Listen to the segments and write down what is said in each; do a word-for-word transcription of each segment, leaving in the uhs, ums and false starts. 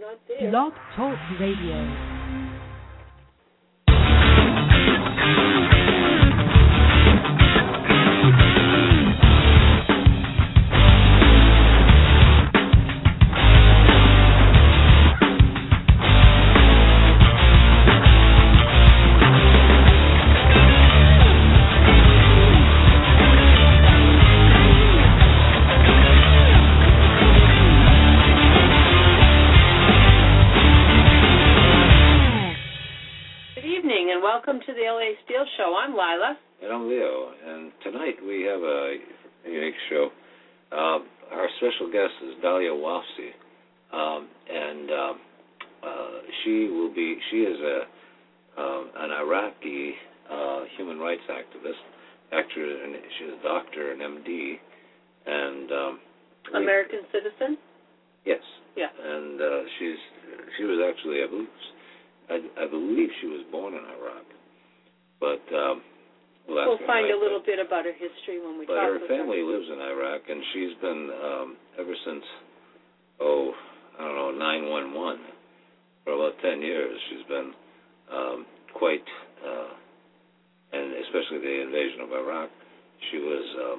not there. Blog Talk Radio. Welcome to the L A Steel Show. I'm Lila. And I'm Leo. And tonight we have a unique show. Uh, our special guest is Dalia Wafsi. Um, and uh, uh, she will be, she is a uh, an Iraqi uh, human rights activist, actor, and she's a doctor, an M D. And um, American we, citizen? Yes. Yeah. And uh, she's she was actually, I believe, I, I believe she was born in Iraq. But um, we'll, we'll find a little bit about her history when we but talk her with family her. lives in Iraq, and she's been, um, ever since, oh, I don't know, nine one one, for about ten years, she's been um, quite, uh, and especially the invasion of Iraq, she was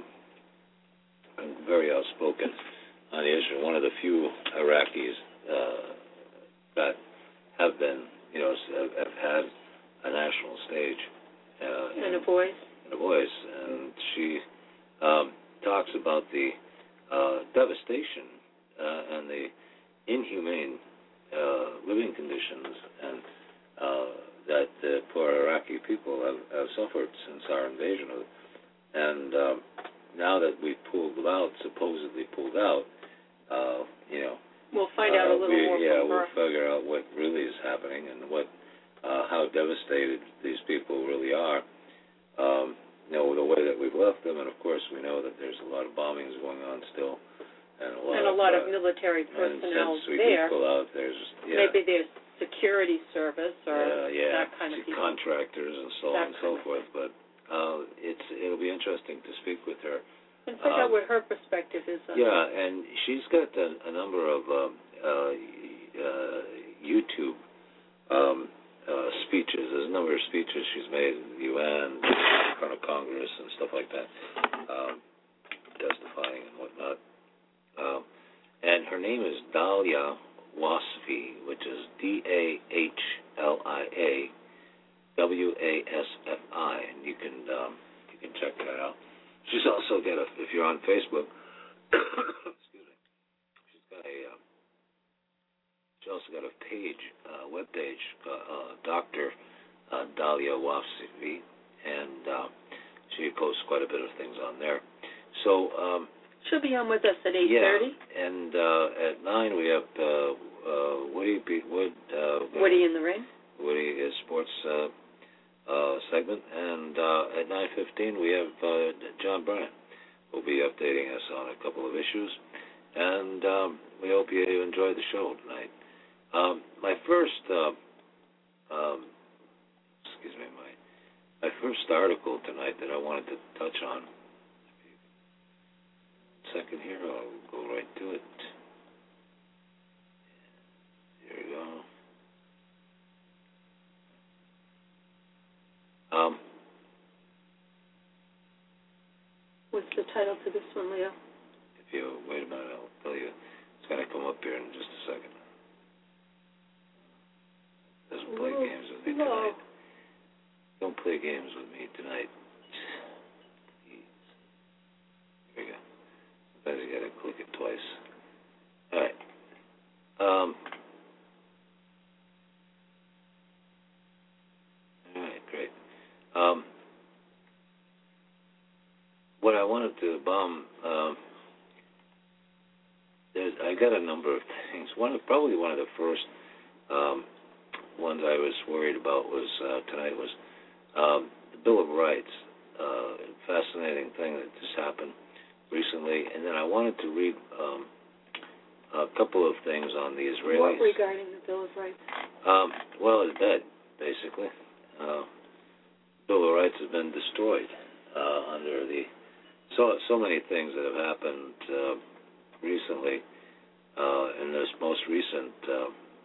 um, very outspoken on the issue. One of the few Iraqis uh, that have been, you know, have, have had a national stage. Uh, and, and a voice. And a voice. And she um, talks about the uh, devastation uh, and the inhumane uh, living conditions and uh, that the poor Iraqi people have, have suffered since our invasion of it. And um, now that we've pulled out, supposedly pulled out, uh, you know, we'll find out a little uh, we, more yeah, from her. we'll figure out what really is happening and what Uh, how devastated these people really are. Um, you know, the way that we've left them, and of course we know that there's a lot of bombings going on still, and a lot, and a lot of, of military personnel and since we there. Pull out, there's yeah, maybe there's security service or uh, yeah, that kind of people. contractors and so on and so forth. But uh, it's it'll be interesting to speak with her and find um, out what her perspective is. On yeah, it. and she's got a, a number of um, uh, uh, YouTube. Um, Uh, speeches. There's a number of speeches she's made in the U N, in front of Congress and stuff like that, um, testifying and whatnot. Um, and her name is Dalia Wasfi, which is D A H L I A W A S F I, and you can um, you can check that out. She's also got a, if you're on Facebook, excuse me, she's got a um, She also got a page, uh, web page, uh, uh, Doctor Uh, Dalia Wafsi, and uh, she posts quite a bit of things on there. So um, she'll be on with us at eight thirty. Yeah, and uh, at nine we have uh, uh, Woody Pete Wood. Uh, Woody in the Ring. Woody is sports uh, uh, segment, and uh, at nine fifteen we have uh, John Bryant, who'll be updating us on a couple of issues, and um, we hope you enjoy the show tonight. Um, my first, uh, um, excuse me, my my first article tonight that I wanted to touch on. Second here, I'll go right to it. Here we go. Um, What's the title to this one, Leo? If you wait a minute, I'll tell you. It's going to come up here in just a second. Doesn't play Whoa. games with me Whoa. tonight. Don't play games with me tonight. Jeez. Here we go. Sometimes you gotta click it twice. Alright. Um. Alright, great. Um. What I wanted to bomb, um, there's, I got a number of things. One of, probably one of the first, um, ones I was worried about was uh, tonight was um, the Bill of Rights. Uh, fascinating thing that just happened recently, and then I wanted to read um, a couple of things on the Israelis. What regarding the Bill of Rights? Um, well, it's dead, basically. Uh, Bill of Rights has been destroyed uh, under the so so many things that have happened uh, recently uh, in this most recent. Uh,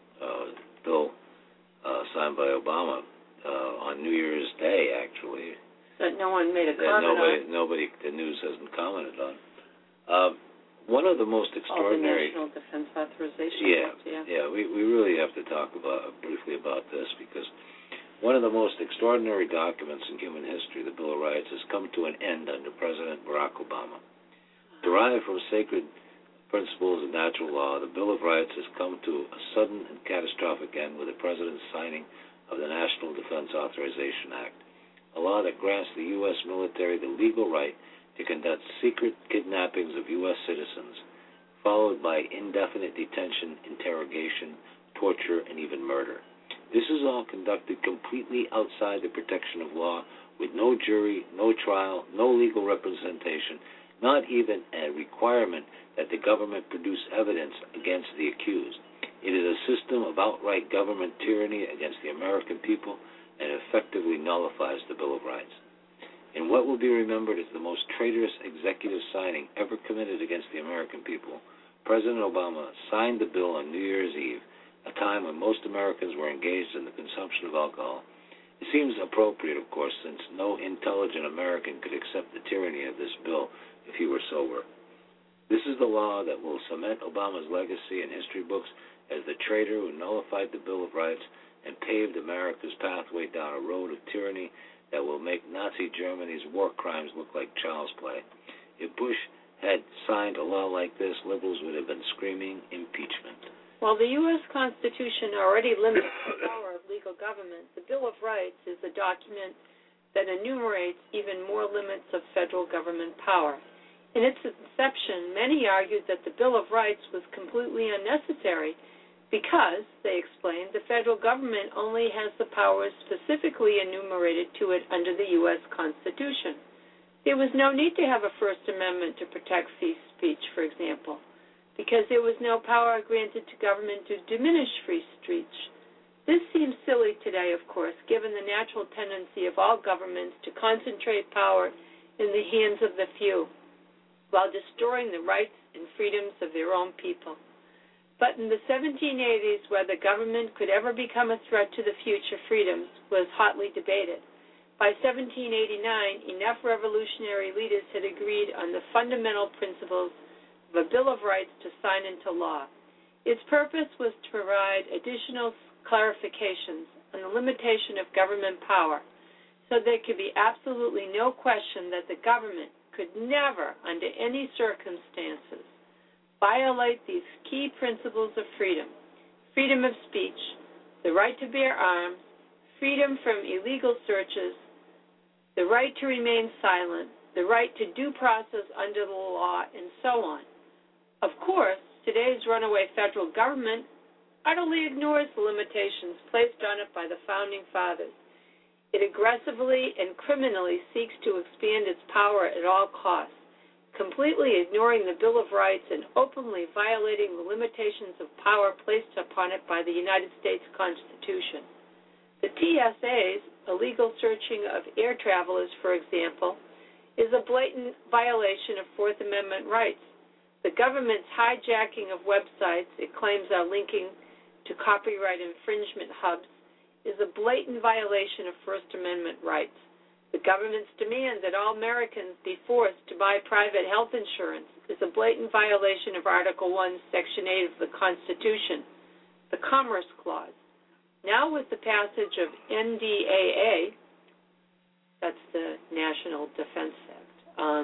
signed by Obama uh, on New Year's Day, actually. That no one made a that comment nobody, on. Nobody, the news hasn't commented on. Uh, one of the most extraordinary... Oh, the National Defense Authorization yeah, Act, yeah. Yeah, we, we really have to talk about briefly about this because one of the most extraordinary documents in human history, the Bill of Rights, has come to an end under President Barack Obama. Derived from sacred principles of natural law, the Bill of Rights has come to a sudden and catastrophic end with the President's signing of the National Defense Authorization Act, a law that grants the U S military the legal right to conduct secret kidnappings of U S citizens, followed by indefinite detention, interrogation, torture, and even murder. This is all conducted completely outside the protection of law, with no jury, no trial, no legal representation, not even a requirement that the government produce evidence against the accused. It is a system of outright government tyranny against the American people and effectively nullifies the Bill of Rights. In what will be remembered as the most traitorous executive signing ever committed against the American people, President Obama signed the bill on New Year's Eve, a time when most Americans were engaged in the consumption of alcohol. It seems appropriate, of course, since no intelligent American could accept the tyranny of this bill if he were sober. This is the law that will cement Obama's legacy in history books as the traitor who nullified the Bill of Rights and paved America's pathway down a road of tyranny that will make Nazi Germany's war crimes look like child's play. If Bush had signed a law like this, liberals would have been screaming impeachment. While the U S Constitution already limits the power of legal government, the Bill of Rights is a document that enumerates even more limits of federal government power. In its inception, many argued that the Bill of Rights was completely unnecessary because, they explained, the federal government only has the powers specifically enumerated to it under the U S Constitution. There was no need to have a First Amendment to protect free speech, for example, because there was no power granted to government to diminish free speech. This seems silly today, of course, given the natural tendency of all governments to concentrate power in the hands of the few, while destroying the rights and freedoms of their own people. But in the seventeen eighties, whether government could ever become a threat to the future freedoms was hotly debated. By seventeen eighty-nine, enough revolutionary leaders had agreed on the fundamental principles of a Bill of Rights to sign into law. Its purpose was to provide additional clarifications on the limitation of government power, so there could be absolutely no question that the government could never, under any circumstances, violate these key principles of freedom: freedom of speech, the right to bear arms, freedom from illegal searches, the right to remain silent, the right to due process under the law, and so on. Of course, today's runaway federal government utterly ignores the limitations placed on it by the Founding Fathers. It aggressively and criminally seeks to expand its power at all costs, completely ignoring the Bill of Rights and openly violating the limitations of power placed upon it by the United States Constitution. The T S A's illegal searching of air travelers, for example, is a blatant violation of Fourth Amendment rights. The government's hijacking of websites it claims are linking to copyright infringement hubs is a blatant violation of First Amendment rights. The government's demand that all Americans be forced to buy private health insurance is a blatant violation of Article one, Section eight of the Constitution, the Commerce Clause. Now with the passage of N D A A, that's the National Defense Act, um,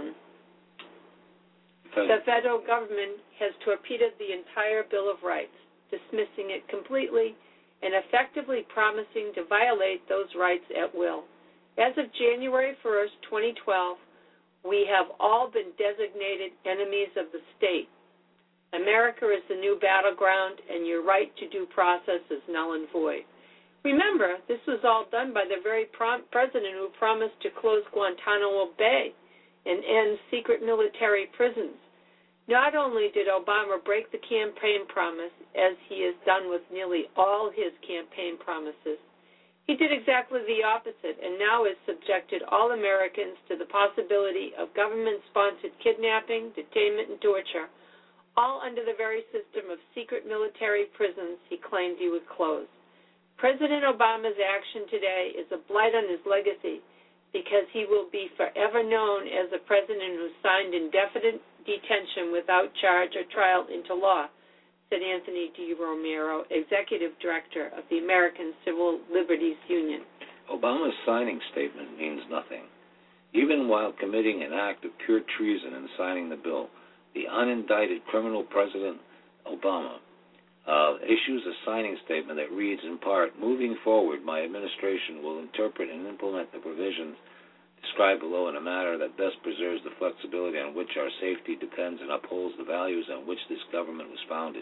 the federal government has torpedoed the entire Bill of Rights, dismissing it completely and effectively promising to violate those rights at will. As of January first, twenty twelve, we have all been designated enemies of the state. America is the new battleground, and your right to due process is null and void. Remember, this was all done by the very prom- president who promised to close Guantanamo Bay and end secret military prisons. Not only did Obama break the campaign promise, as he has done with nearly all his campaign promises, he did exactly the opposite and now has subjected all Americans to the possibility of government-sponsored kidnapping, detainment, and torture, all under the very system of secret military prisons he claimed he would close. President Obama's action today is a blight on his legacy because he will be forever known as the president who signed indefinite detention without charge or trial into law, said Anthony D. Romero, executive director of the American Civil Liberties Union. Obama's signing statement means nothing. Even while committing an act of pure treason in signing the bill, the unindicted criminal President Obama uh, issues a signing statement that reads in part, "Moving forward, my administration will interpret and implement the provisions described below in a manner that best preserves the flexibility on which our safety depends and upholds the values on which this government was founded."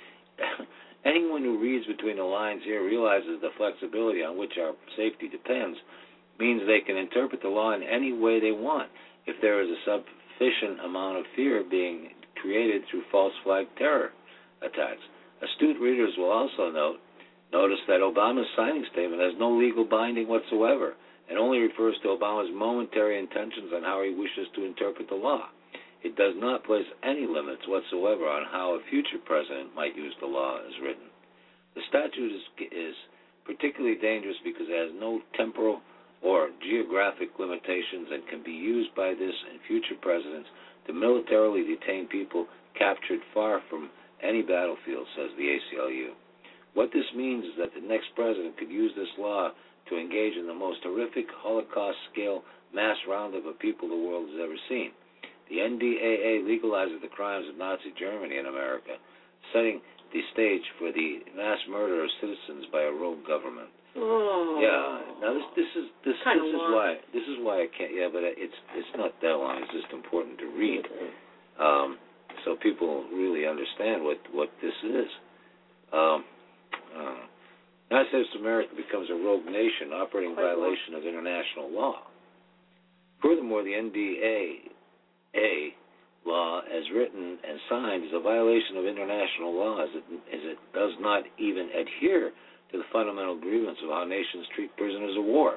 Anyone who reads between the lines here realizes the flexibility on which our safety depends means they can interpret the law in any way they want if there is a sufficient amount of fear being created through false flag terror attacks. Astute readers will also note notice that Obama's signing statement has no legal binding whatsoever and only refers to Obama's momentary intentions on how he wishes to interpret the law. It does not place any limits whatsoever on how a future president might use the law as written. The statute is, is particularly dangerous because it has no temporal or geographic limitations and can be used by this and future presidents to militarily detain people captured far from any battlefield, says the A C L U. What this means is that the next president could use this law to engage in the most horrific Holocaust-scale mass roundup of people the world has ever seen. The N D A A legalizes the crimes of Nazi Germany in America, setting the stage for the mass murder of citizens by a rogue government. Oh. Yeah. Now this this is this kind this of is long. why this is why I can't. Yeah, but it's it's not that long. It's just important to read, um, so people really understand what what this is. Um, uh, United States of America becomes a rogue nation operating in violation of international law. Furthermore, the N D A A law, as written and signed, is a violation of international law as it, as it does not even adhere to the fundamental grievance of how nations treat prisoners of war.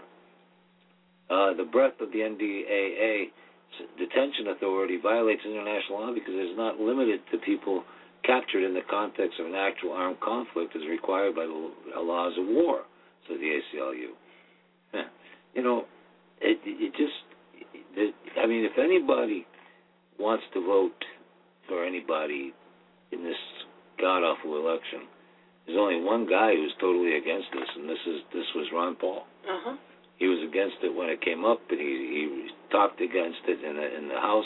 Uh, the breadth of the N D A A detention authority violates international law because it is not limited to people captured in the context of an actual armed conflict as required by the laws of war, says the A C L U. Yeah. You know, it, it just, it, I mean, if anybody wants to vote for anybody in this god-awful election, there's only one guy who's totally against this, and this is this was Ron Paul. Uh-huh. He was against it when it came up, and he, he talked against it in the, in the House,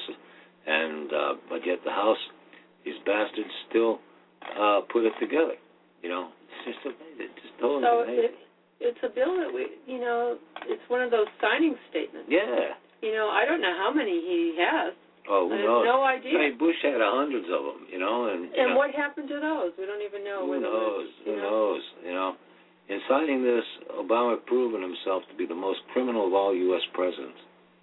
and uh, but yet the House, these bastards still uh, put it together. You know, it's just amazing. It's just totally so amazing. it, it's a bill that we, you know, it's one of those signing statements. Yeah. You know, I don't know how many he has. Oh, who I have knows? no idea. I mean, Bush had hundreds of them, you know, and you And know, what happened to those? We don't even know. who where knows? those, Who you know? knows? You know, in signing this, Obama proven himself to be the most criminal of all U S presidents,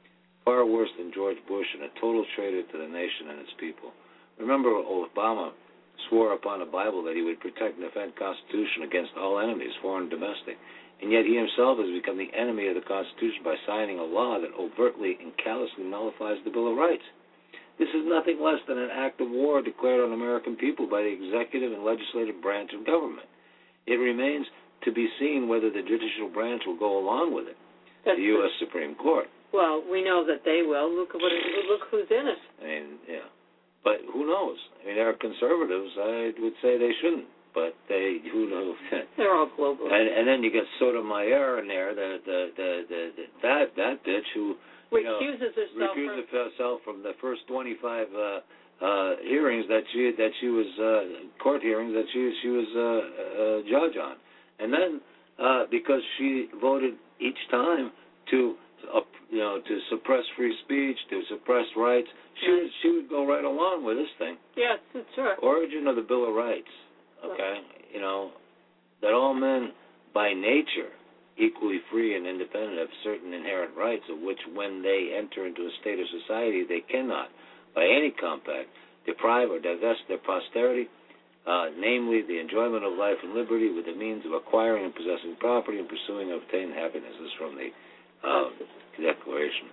far worse than George Bush, and a total traitor to the nation and its people. Remember, Obama swore upon the Bible that he would protect and defend the Constitution against all enemies, foreign and domestic, and yet he himself has become the enemy of the Constitution by signing a law that overtly and callously nullifies the Bill of Rights. This is nothing less than an act of war declared on American people by the executive and legislative branch of government. It remains to be seen whether the judicial branch will go along with it, That's the U S Supreme Court. Well, we know that they will. Look at what. Look who's in it. I mean, yeah. But who knows? I mean, there are conservatives. I would say they shouldn't, but they, who knows? They're all global. And, and then you get Sotomayor in there, the the the, the, the that that bitch who you know, recuses herself. recuses from, herself from the first twenty-five uh, uh, hearings that she that she was uh, court hearings that she she was uh, uh, judge on, and then uh, because she voted each time to uh, you know to suppress free speech, to suppress rights, she Right. would she would go right along with this thing. yes, that's right. Origin of the Bill of Rights. Okay, you know that all men by nature equally free and independent of certain inherent rights of which when they enter into a state of society they cannot, by any compact, deprive or divest their posterity, uh, namely the enjoyment of life and liberty with the means of acquiring and possessing property and pursuing and obtaining happiness. This is from the uh, Declaration.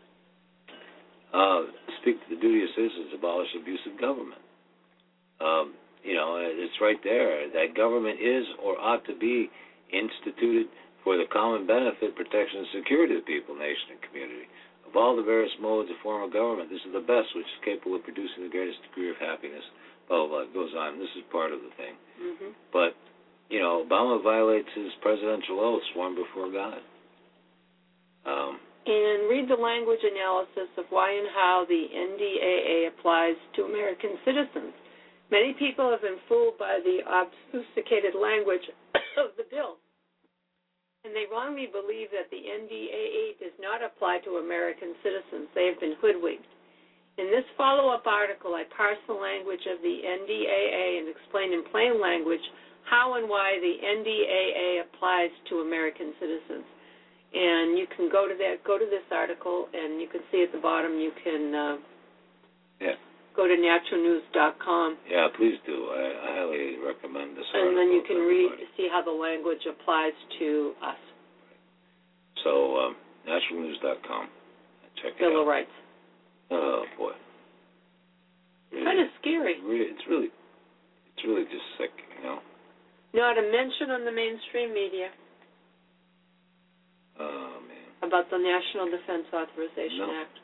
Uh, speak to the duty of citizens, abolish abusive government. Um, you know, it's right there that government is or ought to be instituted for the common benefit, protection, and security of the people, nation, and community. Of all the various modes of form of government, this is the best, which is capable of producing the greatest degree of happiness. Blah, blah, blah. It goes on. This is part of the thing. Mm-hmm. But, you know, Obama violates his presidential oath sworn before God. Um, and read the language analysis of why and how the N D A A applies to American citizens. Many people have been fooled by the obfuscated language of the bill, and they wrongly believe that the N D A A does not apply to American citizens. They have been hoodwinked. In this follow-up article, I parse the language of the N D A A and explain in plain language how and why the N D A A applies to American citizens. And you can go to that, go to this article, and you can see at the bottom. You can uh, yeah. go to natural news dot com. Yeah, please do. I, I highly recommend this article. And then you can read everybody. to see how the language applies to us. So, um, natural news dot com. Check it Bill out. of Rights. Oh boy. Really, kind of scary. Really, it's really, it's really just sick, you know. Not a mention on the mainstream media. Oh, man. About the National Defense Authorization No. Act.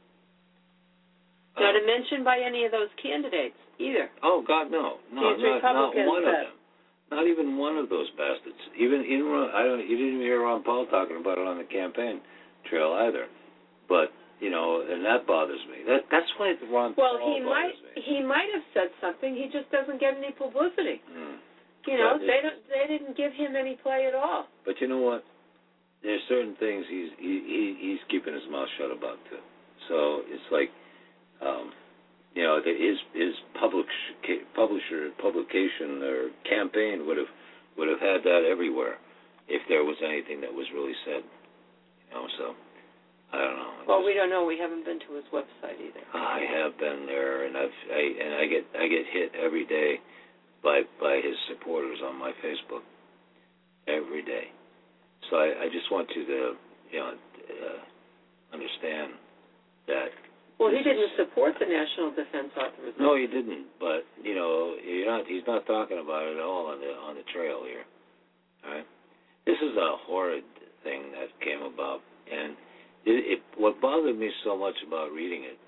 Not Um, a mention by any of those candidates either. Oh, God, no. No, These not, not Republicans one of said. them. Not even one of those bastards. Even, even Ron, I don't. You didn't even hear Ron Paul talking about it on the campaign trail either. But, you know, and that bothers me. That That's why Ron Well, Paul he bothers might me. he might have said something. He just doesn't get any publicity. Mm. You know, But they it- don't. They didn't give him any play at all. But you know what? There's certain things he's he, he he's keeping his mouth shut about too. So it's like, um, you know, the, his his public publisher publication or campaign would have would have had that everywhere if there was anything that was really said. You know, so I don't know. Well, we don't know. We haven't been to his website either. I have been there, and I've I, and I get I get hit every day by by his supporters on my Facebook every day. So I, I just want you to, you know, uh, understand that. Well, he this didn't is, support the National Defense Authorization. No, he didn't. But you know, you're not. He's not talking about it at all on the on the trail here. All right. This is a horrid thing that came about, and it, it what bothered me so much about reading it.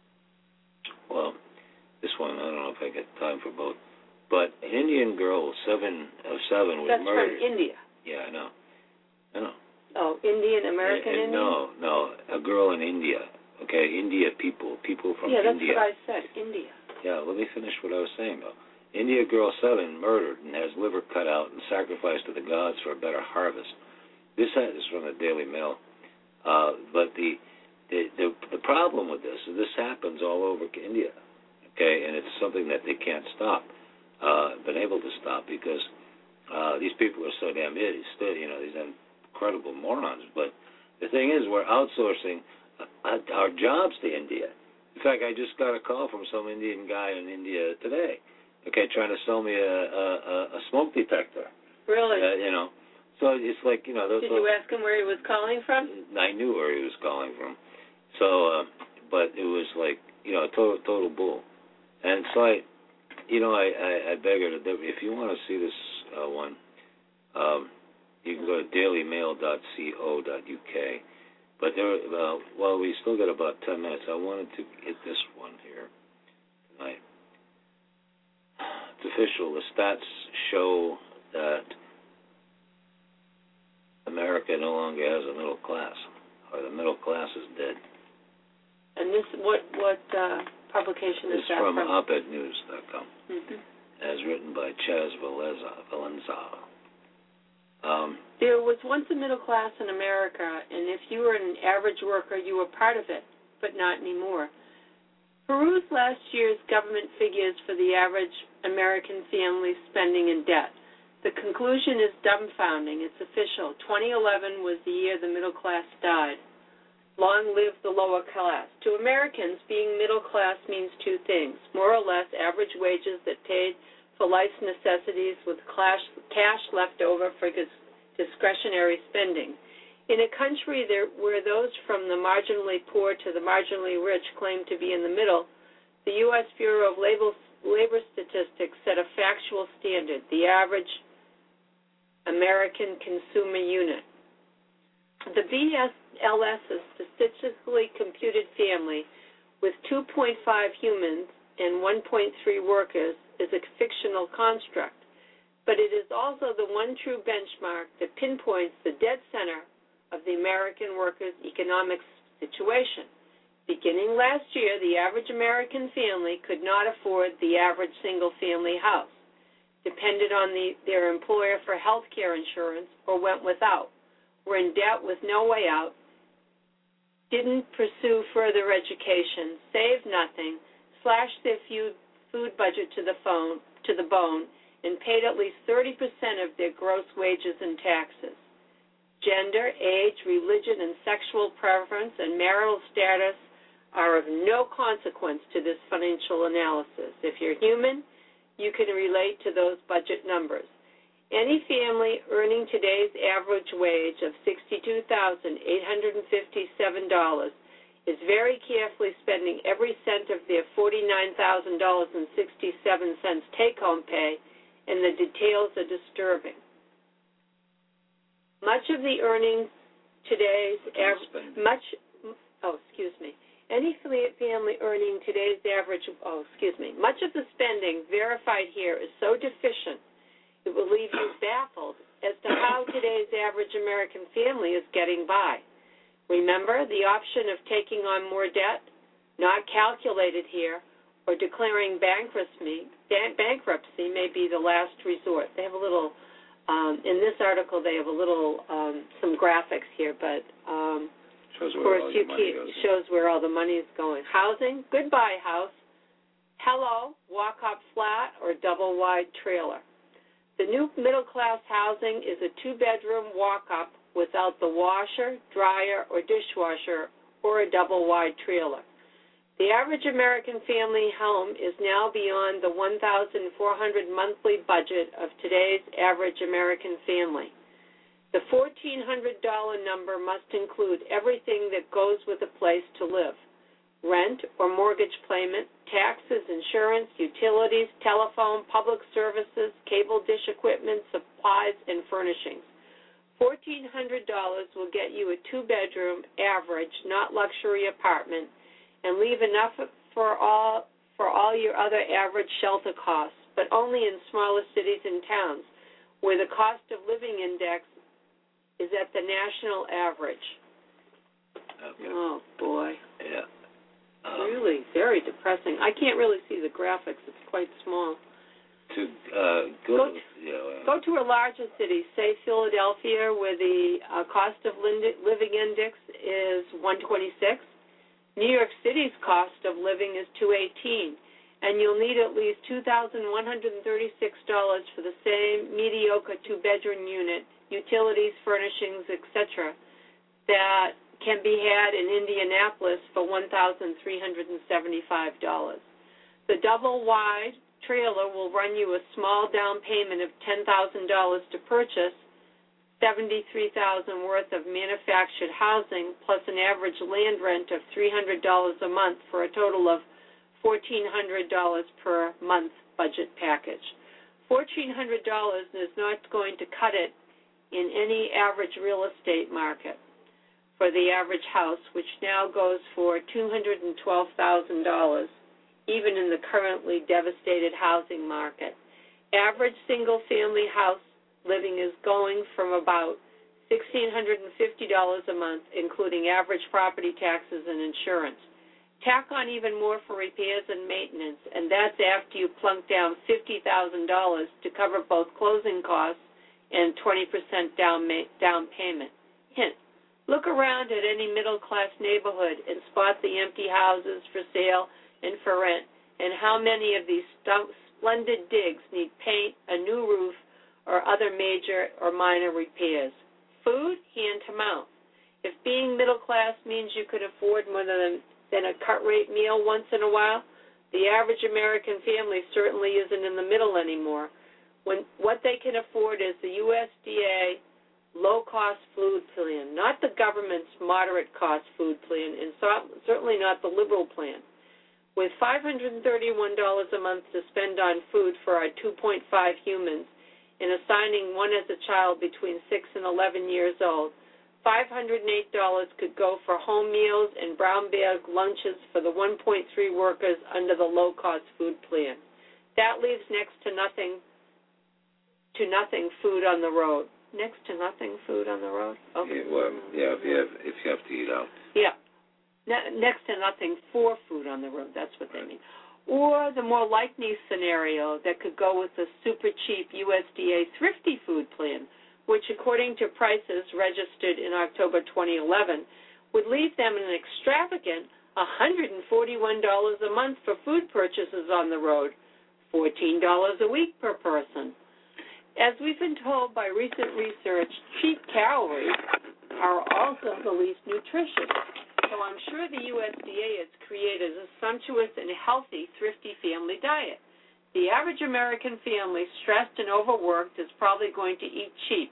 Well, this one I don't know if I get time for both, but an Indian girl, seven of seven, was That's murdered. from India. Yeah, I know. I know. Oh, Indian American And- and Indian. No, no, a girl in India. Okay, India people, people from yeah, that's India. what I said. India. Yeah, let me finish what I was saying though. India girl seven murdered and has liver cut out and sacrificed to the gods for a better harvest. This is from the Daily Mail. Uh, but the, the the the problem with this is this happens all over India. Okay, and it's something that they can't stop. Uh, been able to stop because uh, these people are so damn idiots. Still, you know, these incredible morons. But the thing is, we're outsourcing uh, our jobs to India. In fact, I just got a call from some Indian guy in India today. Okay, trying to sell me a a, a smoke detector. Really? Uh, you know, so it's like you know. Those, Did you ask him where he was calling from? I knew where he was calling from. So, uh, but it was like you know, total total bull. And so I, you know, I I, I beg her to do. If you want to see this uh, one, um, you can go to daily mail dot co dot u k. But there, uh, well, we still got about ten minutes. I wanted to hit this one here tonight. It's official. The stats show that America no longer has a middle class, or the middle class is dead. And this, what what uh, publication This is is that from from? op ed news dot com, Mm-hmm. as written by Chaz Valenza. Valenza. Um, There was once a middle class in America, and if you were an average worker, you were part of it, but not anymore. Peruse last year's government figures for the average American family spending and debt. The conclusion is dumbfounding. It's official. twenty eleven was the year the middle class died. Long live the lower class. To Americans, being middle class means two things: more or less average wages that paid for life's necessities with cash left over for discretionary spending. In a country there, where those from the marginally poor to the marginally rich claim to be in the middle, the U S Bureau of Labor, Labor Statistics set a factual standard. The average American Consumer Unit. The B L S is statistically computed family with two point five humans and one point three workers is a fictional construct, but it is also the one true benchmark that pinpoints the dead center of the American workers' economic situation. Beginning last year, the average American family could not afford the average single-family house, depended on the, their employer for health care insurance, or went without, were in debt with no way out, didn't pursue further education, saved nothing, slashed their food budget to the, phone, to the bone, and paid at least thirty percent of their gross wages and taxes. Gender, age, religion, and sexual preference and marital status are of no consequence to this financial analysis. If you're human, you can relate to those budget numbers. Any family earning today's average wage of sixty-two thousand eight hundred fifty-seven dollars is very carefully spending every cent of their forty-nine thousand dollars and sixty-seven cents take-home pay, and the details are disturbing. Much of the earnings today's average, much, oh, excuse me. Any family earning today's average, oh, excuse me, much of the spending verified here is so deficient it will leave you baffled as to how today's average American family is getting by. Remember, the option of taking on more debt, not calculated here, or declaring bankruptcy, bankruptcy may be the last resort. They have a little, um, in this article, they have a little, um, some graphics here, but um, Shows of where course, all you your money keep, goes. shows where all the money is going. Housing, goodbye house. Hello, walk-up flat or double-wide trailer. The new middle-class housing is a two-bedroom walk-up without the washer, dryer, or dishwasher, or a double-wide trailer. The average American family home is now beyond the one thousand four hundred dollars monthly budget of today's average American family. The fourteen hundred dollars number must include everything that goes with a place to live: rent or mortgage payment, taxes, insurance, utilities, telephone, public services, cable dish equipment, supplies, and furnishings. fourteen hundred dollars will get you a two-bedroom, average, not luxury apartment, and leave enough for all for all your other average shelter costs, but only in smaller cities and towns, where the cost of living index is at the national average. Okay. Oh, boy. Yeah. Um, Really very depressing. I can't really see the graphics. It's quite small. To uh, go, Go to, to- you know, uh, Go to a larger city, say Philadelphia, where the uh, cost of living index is one twenty-six. New York City's cost of living is two eighteen, and you'll need at least two thousand one hundred thirty-six dollars for the same mediocre two-bedroom unit, utilities, furnishings, et cetera, that can be had in Indianapolis for one thousand three hundred seventy-five dollars. The double-wide trailer will run you a small down payment of ten thousand dollars to purchase, seventy-three thousand dollars worth of manufactured housing, plus an average land rent of three hundred dollars a month for a total of fourteen hundred dollars per month budget package. fourteen hundred dollars is not going to cut it in any average real estate market for the average house, which now goes for two hundred twelve thousand dollars, even in the currently devastated housing market. Average single-family house living is going from about one thousand six hundred fifty dollars a month, including average property taxes and insurance. Tack on even more for repairs and maintenance, and that's after you plunk down fifty thousand dollars to cover both closing costs and twenty percent down, down payment. Hint, look around at any middle-class neighborhood and spot the empty houses for sale and for rent, and how many of these splendid digs need paint, a new roof, or other major or minor repairs. Food, hand to mouth. If being middle class means you could afford more than, than a cut-rate meal once in a while, the average American family certainly isn't in the middle anymore. When what they can afford is the U S D A low-cost food plan, not the government's moderate-cost food plan, and so, certainly not the liberal plan. With five hundred thirty-one dollars a month to spend on food for our two point five humans, and assigning one as a child between six and eleven years old, five hundred eight dollars could go for home meals and brown bag lunches for the one point three workers under the low-cost food plan. That leaves next to nothing to nothing food on the road. Next to nothing food on the road? Okay. Yeah, well, yeah, if you have if you have to eat out. Yeah. Ne- next to nothing for food on the road. That's what they mean. Or the more likely scenario that could go with the super cheap U S D A Thrifty Food Plan, which, according to prices registered in October twenty eleven, would leave them an extravagant one hundred forty-one dollars a month for food purchases on the road, fourteen dollars a week per person. As we've been told by recent research, cheap calories are also the least nutritious. So I'm sure the U S D A has created a sumptuous and healthy, thrifty family diet. The average American family, stressed and overworked, is probably going to eat cheap,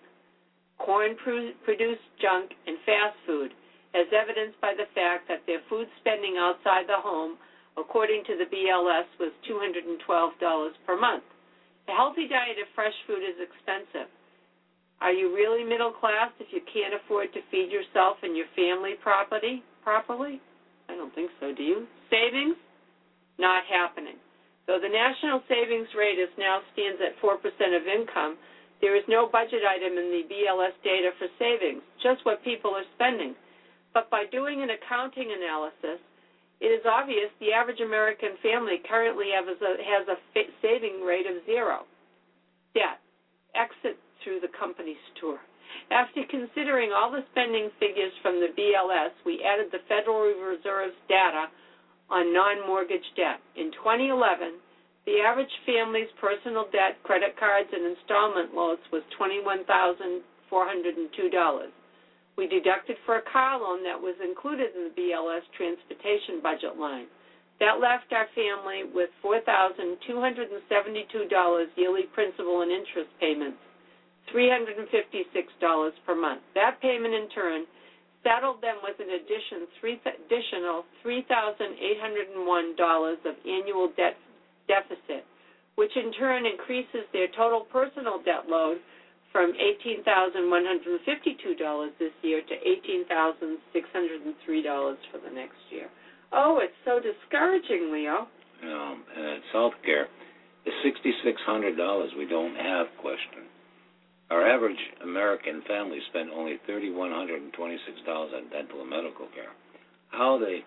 corn-produced junk, and fast food, as evidenced by the fact that their food spending outside the home, according to the B L S, was two hundred twelve dollars per month. A healthy diet of fresh food is expensive. Are you really middle class if you can't afford to feed yourself and your family property properly? I don't think so, do you? Savings? Not happening. Though the national savings rate is now stands at four percent of income, there is no budget item in the B L S data for savings, just what people are spending. But by doing an accounting analysis, it is obvious the average American family currently has a, has a saving rate of zero. Debt. Exit through the company store. After considering all the spending figures from the B L S, we added the Federal Reserve's data on non-mortgage debt. In twenty eleven, the average family's personal debt, credit cards, and installment loans was twenty-one thousand four hundred two dollars. We deducted for a car loan that was included in the B L S transportation budget line. That left our family with four thousand two hundred seventy-two dollars yearly principal and interest payments, three hundred fifty-six dollars per month. That payment, in turn, saddled them with an addition, three, additional three thousand eight hundred one dollars of annual debt deficit, which in turn increases their total personal debt load from eighteen thousand one hundred fifty-two dollars this year to eighteen thousand six hundred three dollars for the next year. Oh, it's so discouraging, Leo. Um, and it's health care. The six thousand six hundred dollars we don't have question. Our average American family spent only three thousand one hundred twenty-six dollars on dental and medical care. How they,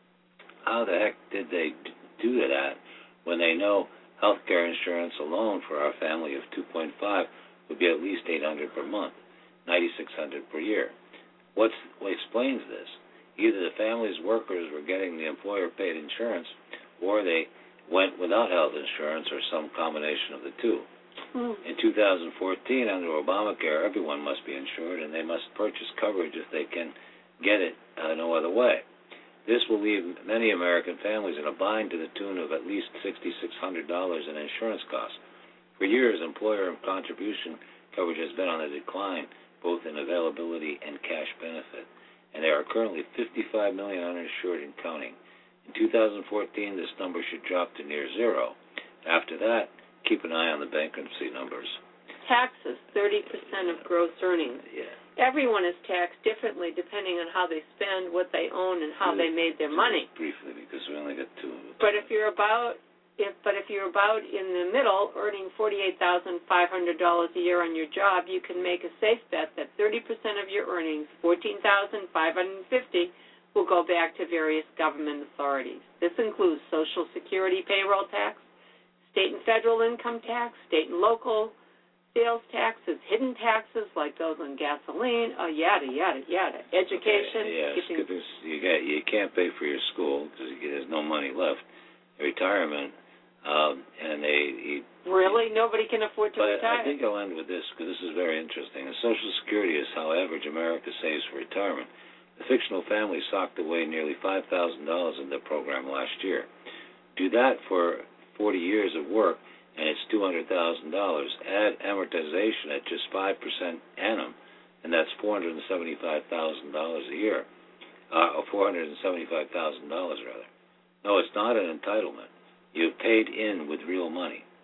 how the heck did they do that when they know health care insurance alone for our family of two point five would be at least eight hundred dollars per month, ninety-six hundred dollars per year? What's, what explains this? Either the family's workers were getting the employer-paid insurance, or they went without health insurance, or some combination of the two. Mm. In two thousand fourteen, under Obamacare, everyone must be insured, and they must purchase coverage if they can get it uh, no other way. This will leave many American families in a bind to the tune of at least six thousand six hundred dollars in insurance costs. For years, employer contribution coverage has been on a decline, both in availability and cash benefit, and there are currently fifty-five million uninsured and counting. In two thousand fourteen, this number should drop to near zero. After that, keep an eye on the bankruptcy numbers. Taxes, thirty percent of gross earnings. Yeah. Everyone is taxed differently depending on how they spend, what they own, and how they made their money. Briefly, because we only got two of them. But if you're about, if but if you're about in the middle, earning forty-eight thousand five hundred dollars a year on your job, you can make a safe bet that thirty percent of your earnings, fourteen thousand five hundred fifty dollars, will go back to various government authorities. This includes Social Security payroll tax, state and federal income tax, state and local sales taxes, hidden taxes like those on gasoline, oh, yada, yada, yada. Education. Okay, yeah, skipping. skipping, you, got, you can't pay for your school because there's no money left. Retirement, um, and they... He, really? Nobody can afford to but retire? I think I'll end with this because this is very interesting. And Social Security is how average America saves for retirement. The fictional family socked away nearly five thousand dollars in the program last year. Do that for forty years of work, and it's two hundred thousand dollars. Add amortization at just five percent annum, and that's four hundred seventy-five thousand dollars a year, uh, or four hundred seventy-five thousand dollars rather. No, it's not an entitlement. You've paid in with real money.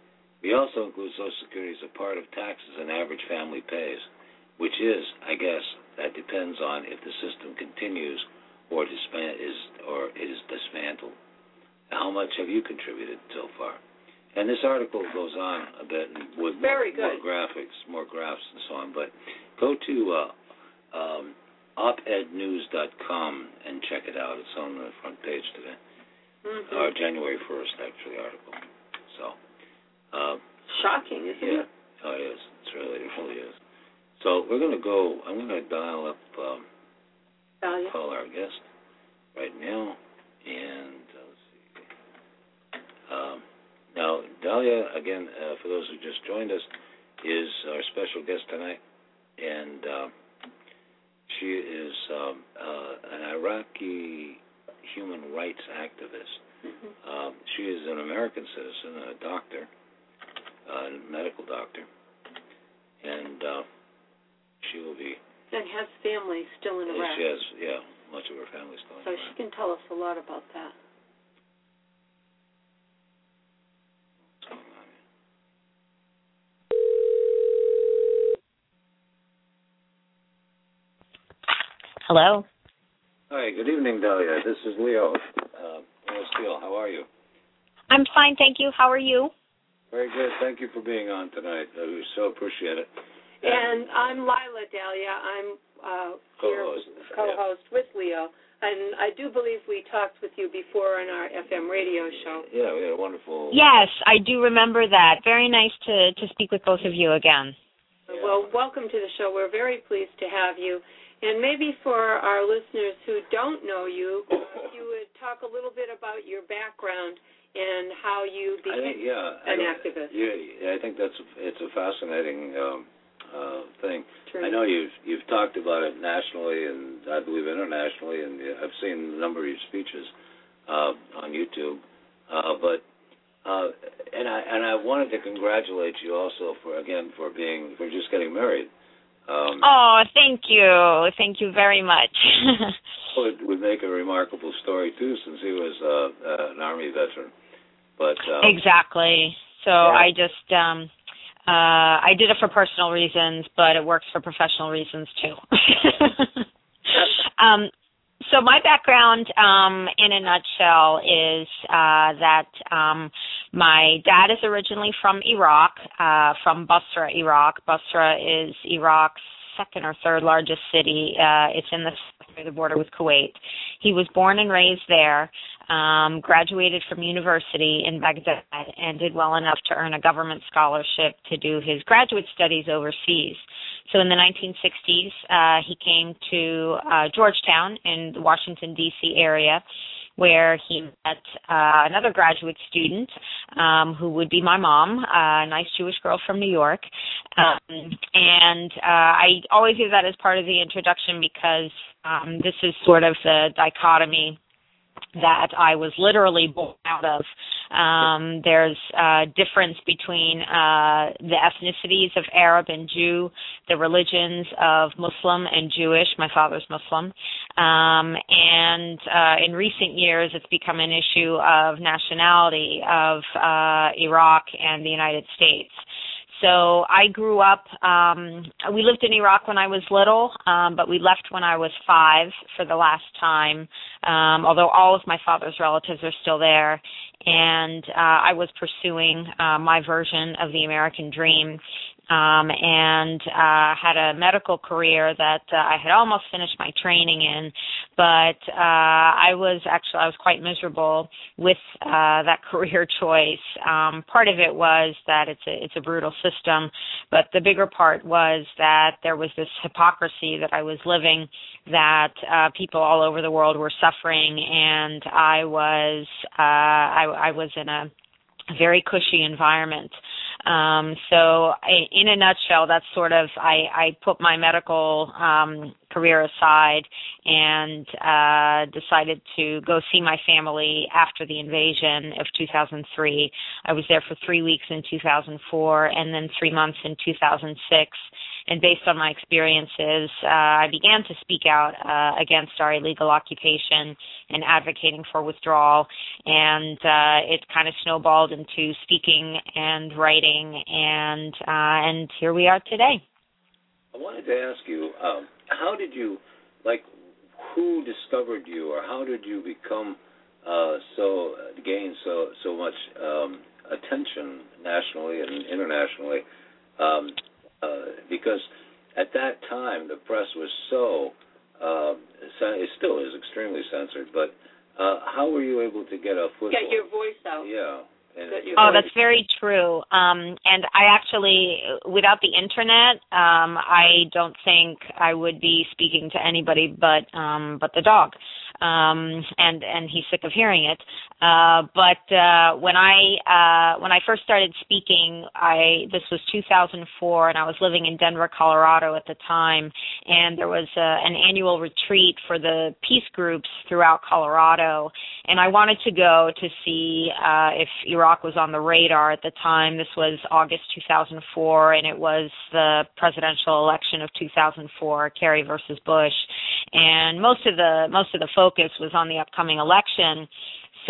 We also include Social Security as a part of taxes an average family pays, which is, I guess, that depends on if the system continues or disband is or is dismantled. How much have you contributed so far? And this article goes on a bit with Very more, good. more graphics, more graphs, and so on. But go to uh, um, op ed news dot com and check it out. It's on the front page today, mm-hmm. or January first, actually, article. So uh, shocking, isn't yeah. it? Oh, it is. It's really, it really is. So we're going to go. I'm going to dial up, um, Dahlia. call our guest right now, and uh, let's see. Um, now, Dahlia, again, uh, for those who just joined us, is our special guest tonight, and uh, she is um, uh, an Iraqi human rights activist. Mm-hmm. Um, she is an American citizen, a doctor, a medical doctor, and uh, she will be. And has family still in Iraq. She has, yeah, much of her family still in so Iraq. she can tell us a lot about that. What's going on here? Hello. Hi, good evening, Dahlia. This is Leo. Uh, Leo Steele. How are you? I'm fine, thank you. How are you? Very good. Thank you for being on tonight. Uh, we so appreciate it. And I'm Lila Dahlia. I'm uh, here, Co-host. co-host yeah. with Leo. And I do believe we talked with you before on our F M radio show. Yeah, we had a wonderful... Yes, I do remember that. Very nice to, to speak with both of you again. Yeah. Well, welcome to the show. We're very pleased to have you. And maybe for our listeners who don't know you, you would talk a little bit about your background and how you became I think, yeah, an I, activist. Yeah, I think that's it's a fascinating um, uh, thing. True. I know you've you've talked about it nationally and I believe internationally, and I've seen a number of your speeches uh, on YouTube. Uh, but uh, and I and I wanted to congratulate you also for again for being for just getting married. Um, oh, thank you, thank you very much. it would make a remarkable story too, since he was uh, uh, an Army veteran. But um, exactly. So yeah. I just um, uh, I did it for personal reasons, but it works for professional reasons too. um, so my background, um, in a nutshell, is uh, that um, my dad is originally from Iraq, uh, from Basra, Iraq. Basra is Iraq's second or third largest city. Uh, it's in the near the border with Kuwait. He was born and raised there, um, graduated from university in Baghdad, and did well enough to earn a government scholarship to do his graduate studies overseas. So in the nineteen sixties, uh, he came to uh, Georgetown in the Washington, D C area, where he met uh, another graduate student um, who would be my mom, a nice Jewish girl from New York. Um, and uh, I always use that as part of the introduction because um, this is sort of the dichotomy that I was literally born out of. Um, there's a difference between uh, the ethnicities of Arab and Jew, the religions of Muslim and Jewish. My father's Muslim. Um, and uh, in recent years, it's become an issue of nationality of uh, Iraq and the United States. So I grew up, um, we lived in Iraq when I was little, um, but we left when I was five for the last time, um, although all of my father's relatives are still there. And uh, I was pursuing uh, my version of the American dream. Um, and uh, had a medical career that uh, I had almost finished my training in, but uh, I was actually I was quite miserable with uh, that career choice. Um, part of it was that it's a it's a brutal system, but the bigger part was that there was this hypocrisy that I was living, that uh, people all over the world were suffering, and I was uh, I, I was in a very cushy environment. Um, so I, in a nutshell, that's sort of, I, I put my medical um, career aside and uh, decided to go see my family after the invasion of two thousand three. I was there for three weeks in two thousand four and then three months in two thousand six. and based on my experiences, uh, I began to speak out uh, against our illegal occupation and advocating for withdrawal, and uh, it kind of snowballed into speaking and writing, and uh, and here we are today. I wanted to ask you, um, how did you, like, who discovered you, or how did you become uh, so, uh, gain so so much um, attention nationally and internationally? Um, uh, because at that time, the press was so, uh, it still is extremely censored, but uh, how were you able to get a foothold? Get your voice out. Yeah. And oh, that's very true. Um, and I actually, without the internet, um, I don't think I would be speaking to anybody but um, but the dog. Um, and and he's sick of hearing it. Uh, but uh, when I uh, when I first started speaking, I this was two thousand four, and I was living in Denver, Colorado at the time, and there was a, an annual retreat for the peace groups throughout Colorado, and I wanted to go to see uh, if Iraq was on the radar at the time. This was August two thousand four, and it was the presidential election of two thousand four, Kerry versus Bush, and most of the most of the focus was on the upcoming election. So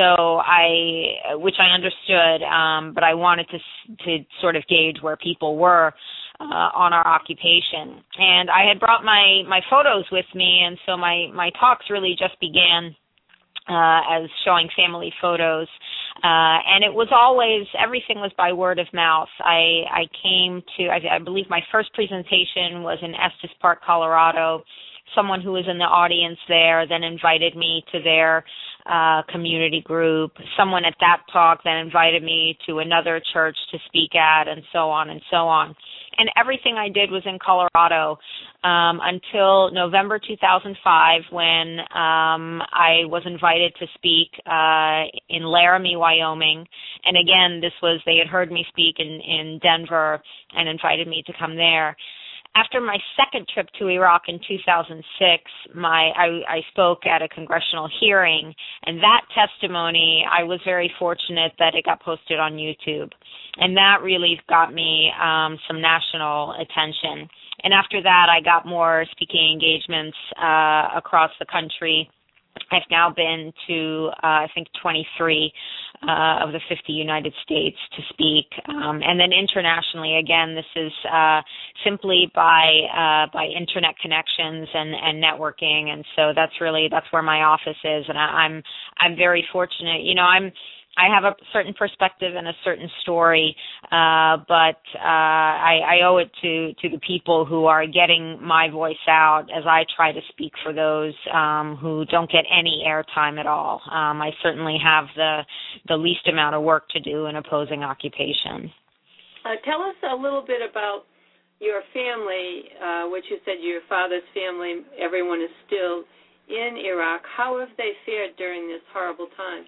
I, which I understood, um, but I wanted to to sort of gauge where people were uh, on our occupation, and I had brought my my photos with me, and so my my talks really just began uh, as showing family photos. Uh, and it was always, everything was by word of mouth. I, I came to, I, I believe my first presentation was in Estes Park, Colorado. Someone who was in the audience there then invited me to their uh, community group. Someone at that talk then invited me to another church to speak at, and so on and so on. And everything I did was in Colorado um, until November two thousand five, when um, I was invited to speak uh, in Laramie, Wyoming. And again, this was, they had heard me speak in, in Denver and invited me to come there. After my second trip to Iraq in two thousand six, my I, I spoke at a congressional hearing, and that testimony, I was very fortunate that it got posted on YouTube, and that really got me um, some national attention. And after that, I got more speaking engagements uh, across the country. I've now been to, uh, I think, twenty-three uh, of the fifty United States to speak. Um, and then internationally, again, this is uh, simply by uh, by internet connections and, and networking. And so that's really, that's where my office is. And I, I'm I'm very fortunate. You know, I'm I have a certain perspective and a certain story, uh, but uh, I, I owe it to, to the people who are getting my voice out as I try to speak for those um, who don't get any airtime at all. Um, I certainly have the the least amount of work to do in opposing occupation. Uh, tell us a little bit about your family, uh, which you said your father's family, everyone is still in Iraq. How have they fared during this horrible time?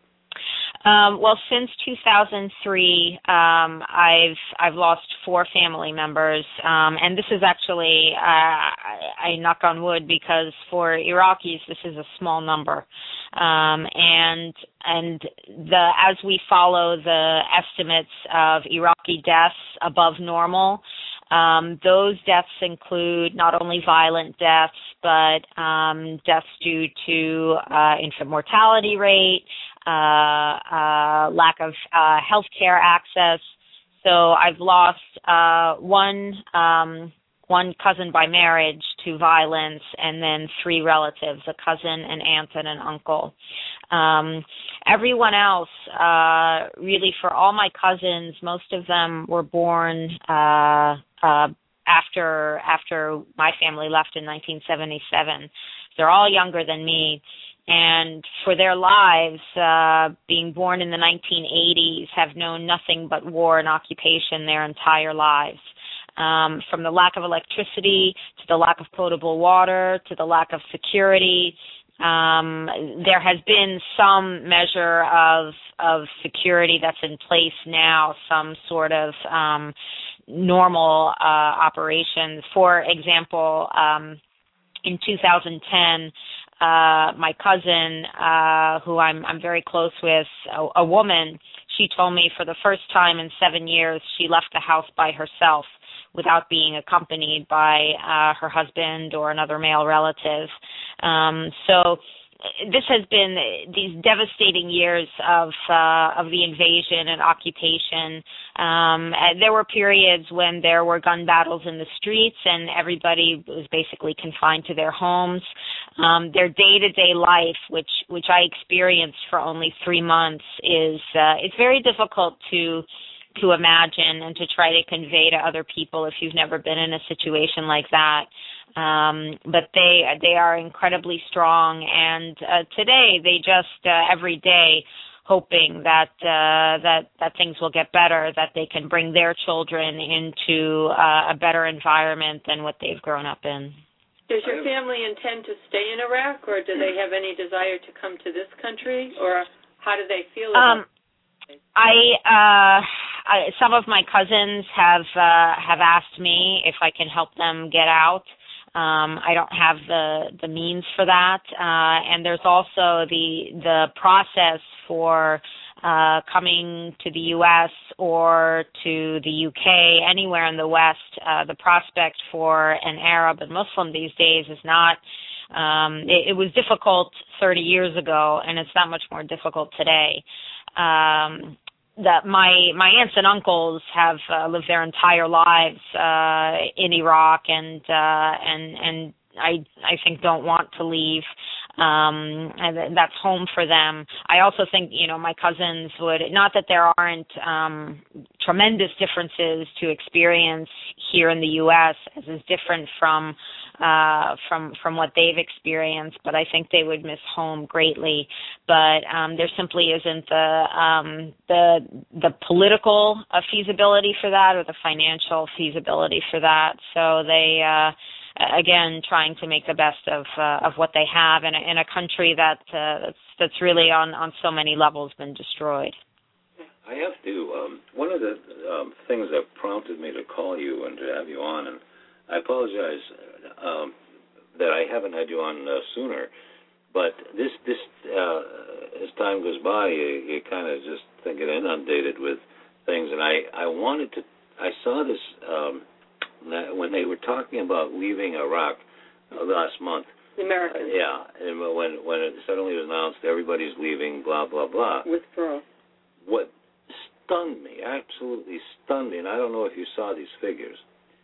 Um, well, since two thousand three, um, I've I've lost four family members, um, and this is actually uh, I, I knock on wood, because for Iraqis this is a small number, um, and and the as we follow the estimates of Iraqi deaths above normal, um, those deaths include not only violent deaths but um, deaths due to uh, infant mortality rate. Uh, uh, lack of uh, health care access. So I've lost uh, one um, one cousin by marriage to violence, and then three relatives, a cousin, an aunt, and an uncle. Um, everyone else, uh, really for all my cousins, most of them were born uh, uh, after after my family left in nineteen seventy-seven. They're all younger than me. And for their lives, uh, being born in the nineteen eighties, have known nothing but war and occupation their entire lives. Um, from the lack of electricity to the lack of potable water to the lack of security, um, there has been some measure of of security that's in place now, some sort of um, normal uh, operations. For example, um, in two thousand ten, Uh, my cousin, uh, who I'm, I'm very close with, a, a woman, she told me for the first time in seven years she left the house by herself without being accompanied by uh, her husband or another male relative. Um, so this has been these devastating years of uh, of the invasion and occupation. Um, there were periods when there were gun battles in the streets and everybody was basically confined to their homes. Um, their day-to-day life, which which I experienced for only three months, is uh, it's very difficult to to imagine and to try to convey to other people if you've never been in a situation like that. Um, but they they are incredibly strong, and uh, today they just uh, every day hoping that uh, that that things will get better, that they can bring their children into uh, a better environment than what they've grown up in. Does your family intend to stay in Iraq, or do they have any desire to come to this country, or how do they feel about um, it? I, uh, I some of my cousins have uh, have asked me if I can help them get out. Um, I don't have the, the means for that, uh, and there's also the the process for uh, coming to the U S or to the U K, anywhere in the West. Uh, the prospect for an Arab and Muslim these days is not. Um, it, it was difficult thirty years ago, and it's not much more difficult today. Um, that my my aunts and uncles have uh, lived their entire lives uh, in Iraq, and uh, and and I I think don't want to leave. Um, and that's home for them. I also think, you know, my cousins would, not that there aren't um, tremendous differences to experience here in the U S as is different from uh, from from what they've experienced, but I think they would miss home greatly. But um, there simply isn't the um, the the political uh, feasibility for that, or the financial feasibility for that. So they. Uh, Again, trying to make the best of uh, of what they have in a, in a country that uh, that's, that's really on, on so many levels been destroyed. I have to. Um, one of the um, things that prompted me to call you and to have you on, and I apologize um, that I haven't had you on uh, sooner, but this this uh, as time goes by, you, you kind of just get inundated with things, and I, I wanted to. I saw this. Um, when they were talking about leaving Iraq uh, last month. The Americans. Uh, yeah, and when when it suddenly was announced everybody's leaving, blah, blah, blah. Withdrawal. What stunned me, absolutely stunned me, and I don't know if you saw these figures,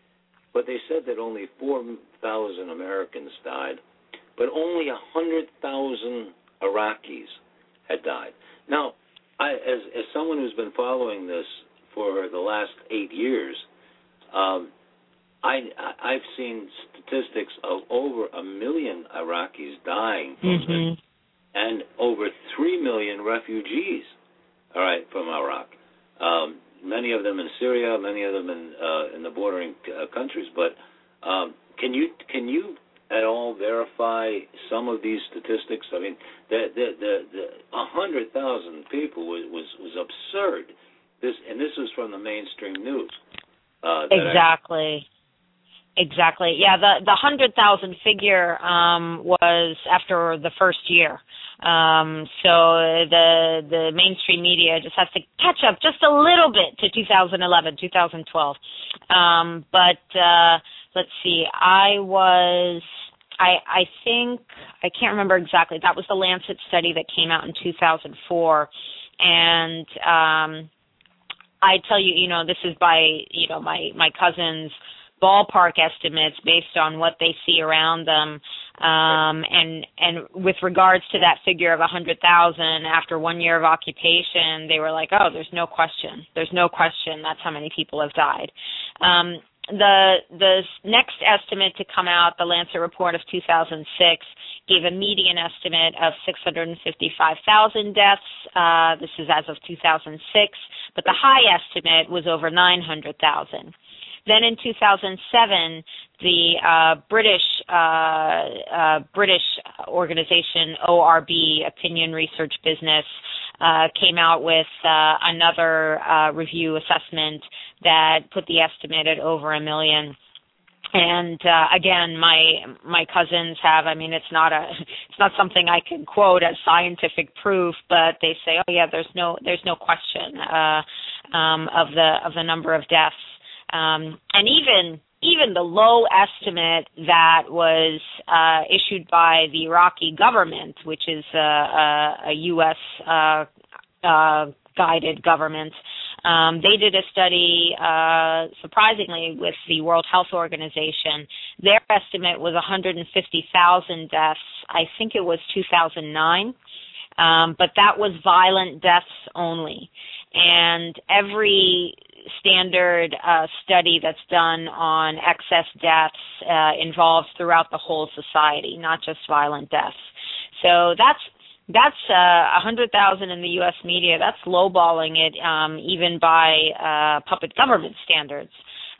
but they said that only four thousand Americans died, but only one hundred thousand Iraqis had died. Now, I, as, as someone who's been following this for the last eight years, um, I, I've seen statistics of over a million Iraqis dying from mm-hmm. this, and over three million refugees, all right, from Iraq. Um, many of them in Syria, many of them in uh, in the bordering uh, countries. But um, can you can you at all verify some of these statistics? I mean, the the the, the one hundred thousand people was, was was absurd. This and this was from the mainstream news. Uh, exactly. I, Exactly. Yeah, the the hundred thousand figure um, was after the first year. Um, so the the mainstream media just has to catch up just a little bit to two thousand eleven, two thousand twelve. Um, but uh, let's see. I was. I I think I can't remember exactly. That was the Lancet study that came out in two thousand four, and um, I tell you, you know, this is by you know my my cousin's ballpark estimates based on what they see around them, um, and and with regards to that figure of one hundred thousand after one year of occupation, they were like, oh, there's no question, there's no question that's how many people have died. Um, the the next estimate to come out, the Lancet report of two thousand six, gave a median estimate of six hundred fifty-five thousand deaths. Uh, this is as of two thousand six, but the high estimate was over nine hundred thousand. Then in two thousand seven, the uh, British uh, uh, British organization O R B, Opinion Research Business, uh, came out with uh, another uh, review assessment that put the estimate at over a million. And uh, again, my my cousins have. I mean, it's not a it's not something I can quote as scientific proof, but they say, oh yeah, there's no there's no question uh, um, of the of the number of deaths. Um, and even even the low estimate that was uh, issued by the Iraqi government, which is a, a, a U S uh, uh, guided government, um, they did a study, uh, surprisingly, with the World Health Organization. Their estimate was one hundred fifty thousand deaths. I think it was two thousand nine, um, but that was violent deaths only. And every standard uh, study that's done on excess deaths uh, involves throughout the whole society, not just violent deaths. So that's that's uh, one hundred thousand in the U S media. That's lowballing it, um, even by uh, puppet government standards.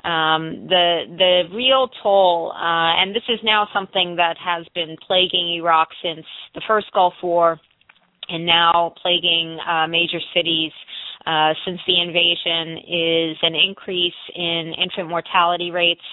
Um, the the real toll, uh, and this is now something that has been plaguing Iraq since the first Gulf War, and now plaguing uh, major cities Uh, since the invasion, is an increase in infant mortality rates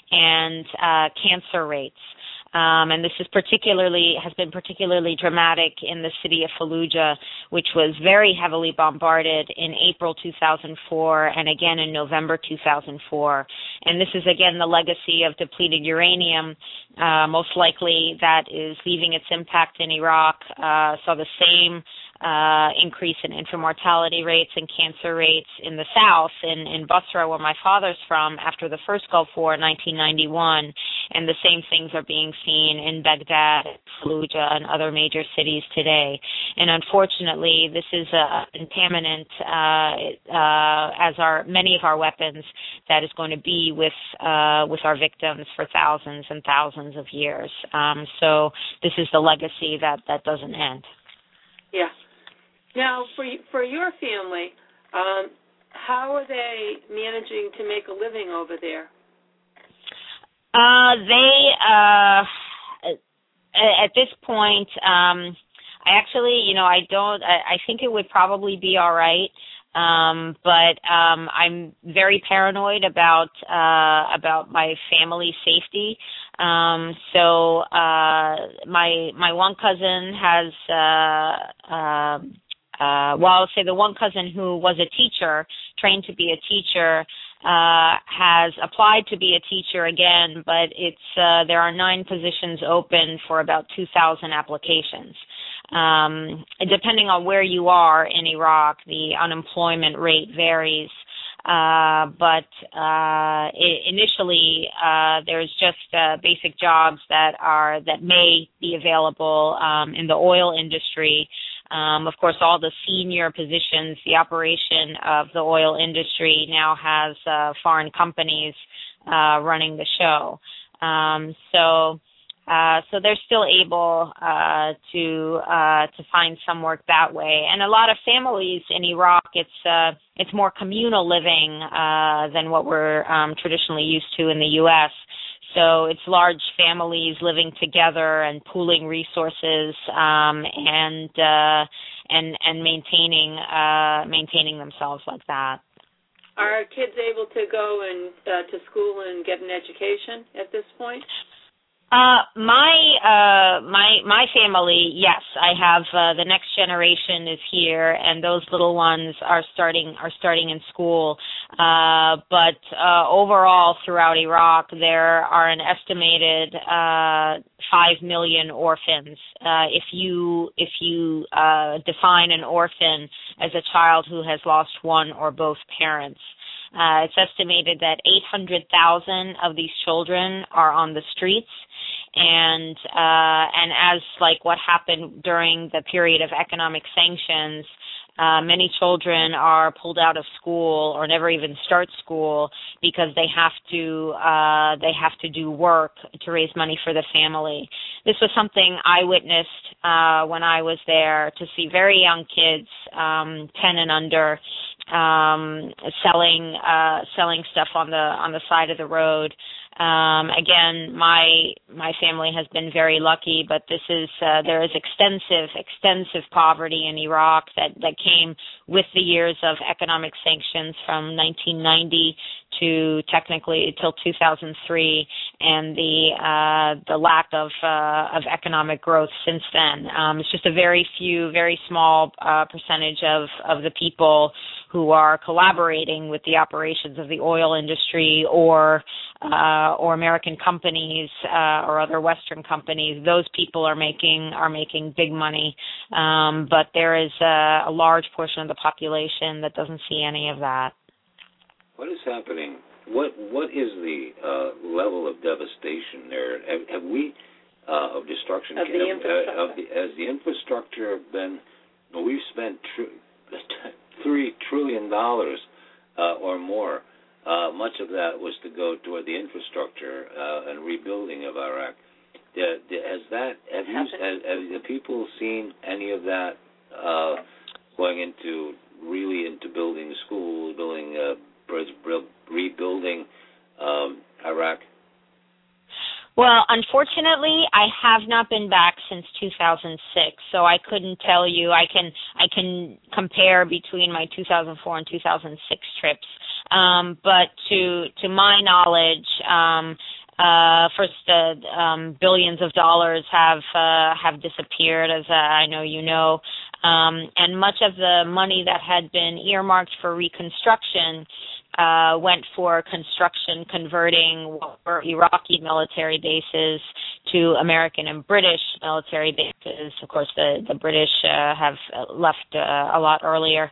and uh, cancer rates. Um, and this is particularly has been particularly dramatic in the city of Fallujah, which was very heavily bombarded in April two thousand four and again in November two thousand four. And this is again the legacy of depleted uranium, uh, most likely that is leaving its impact in Iraq. Uh, saw the same Uh, increase in infant mortality rates and cancer rates in the south, in, in Basra, where my father's from, after the first Gulf War in nineteen ninety-one, and the same things are being seen in Baghdad, Fallujah, and other major cities today. And unfortunately, this is a contaminant, uh, uh, as are many of our weapons, that is going to be with uh, with our victims for thousands and thousands of years. Um, so this is the legacy that, that doesn't end. Yeah. Now, for for your family, um, how are they managing to make a living over there? Uh, they, uh, at this point, um, I actually, you know, I don't, I, I think it would probably be all right. Um, but um, I'm very paranoid about uh, about my family's safety. Um, so uh, my my one cousin has, uh, uh, uh, well, I'll say the one cousin who was a teacher, trained to be a teacher, uh, has applied to be a teacher again, but it's uh, there are nine positions open for about two thousand applications. Um, depending on where you are in Iraq, the unemployment rate varies. Uh, but uh, I- initially, uh, there's just uh, basic jobs that are that may be available um, in the oil industry. Um, of course, all the senior positions, the operation of the oil industry now has uh, foreign companies uh, running the show. Um, so. Uh, so they're still able uh, to uh, to find some work that way, and a lot of families in Iraq, it's uh, it's more communal living uh, than what we're um, traditionally used to in the U S. So it's large families living together and pooling resources um, and uh, and and maintaining uh, maintaining themselves like that. Are kids able to go and uh, to school and get an education at this point? Uh, my, uh, my, my family, yes, I have, uh, the next generation is here, and those little ones are starting, are starting in school. Uh, but, uh, overall throughout Iraq, there are an estimated, uh, five million orphans. Uh, if you, if you, uh, define an orphan as a child who has lost one or both parents. Uh, it's estimated that eight hundred thousand of these children are on the streets. And uh, and as like what happened during the period of economic sanctions, uh, many children are pulled out of school or never even start school because they have to uh, they have to do work to raise money for the family. This was something I witnessed uh, when I was there, to see very young kids, um, ten and under, um, selling uh, selling stuff on the on the side of the road. Um, again, my my family has been very lucky, but this is uh, there is extensive extensive poverty in Iraq that, that came with the years of economic sanctions from nineteen ninety to technically till two thousand three, and the uh, the lack of uh, of economic growth since then. Um, it's just a very few, very small uh, percentage of, of the people who are collaborating with the operations of the oil industry or uh, or American companies uh, or other Western companies. Those people are making are making big money, um, but there is a, a large portion of the population that doesn't see any of that. What is happening? What what is the uh, level of devastation there? Have, have we uh, of destruction of the have, infrastructure? Uh, of the, has the infrastructure been? Well, we've spent tr- three trillion dollars uh, or more. Uh, much of that was to go toward the infrastructure uh, and rebuilding of Iraq. Uh, has that? Have you? Have, have the people seen any of that uh, going into really into building schools, building? Uh, rebuilding um, Iraq? Well, unfortunately, I have not been back since two thousand six, so I couldn't tell you. I can I can compare between my two thousand four and two thousand six trips, um, but to to my knowledge, um, uh, first uh, um, billions of dollars have uh, have disappeared, as uh, I know you know, um, and much of the money that had been earmarked for reconstruction Uh, went for construction, converting what were Iraqi military bases to American and British military bases. Of course, the, the British uh, have left uh, a lot earlier.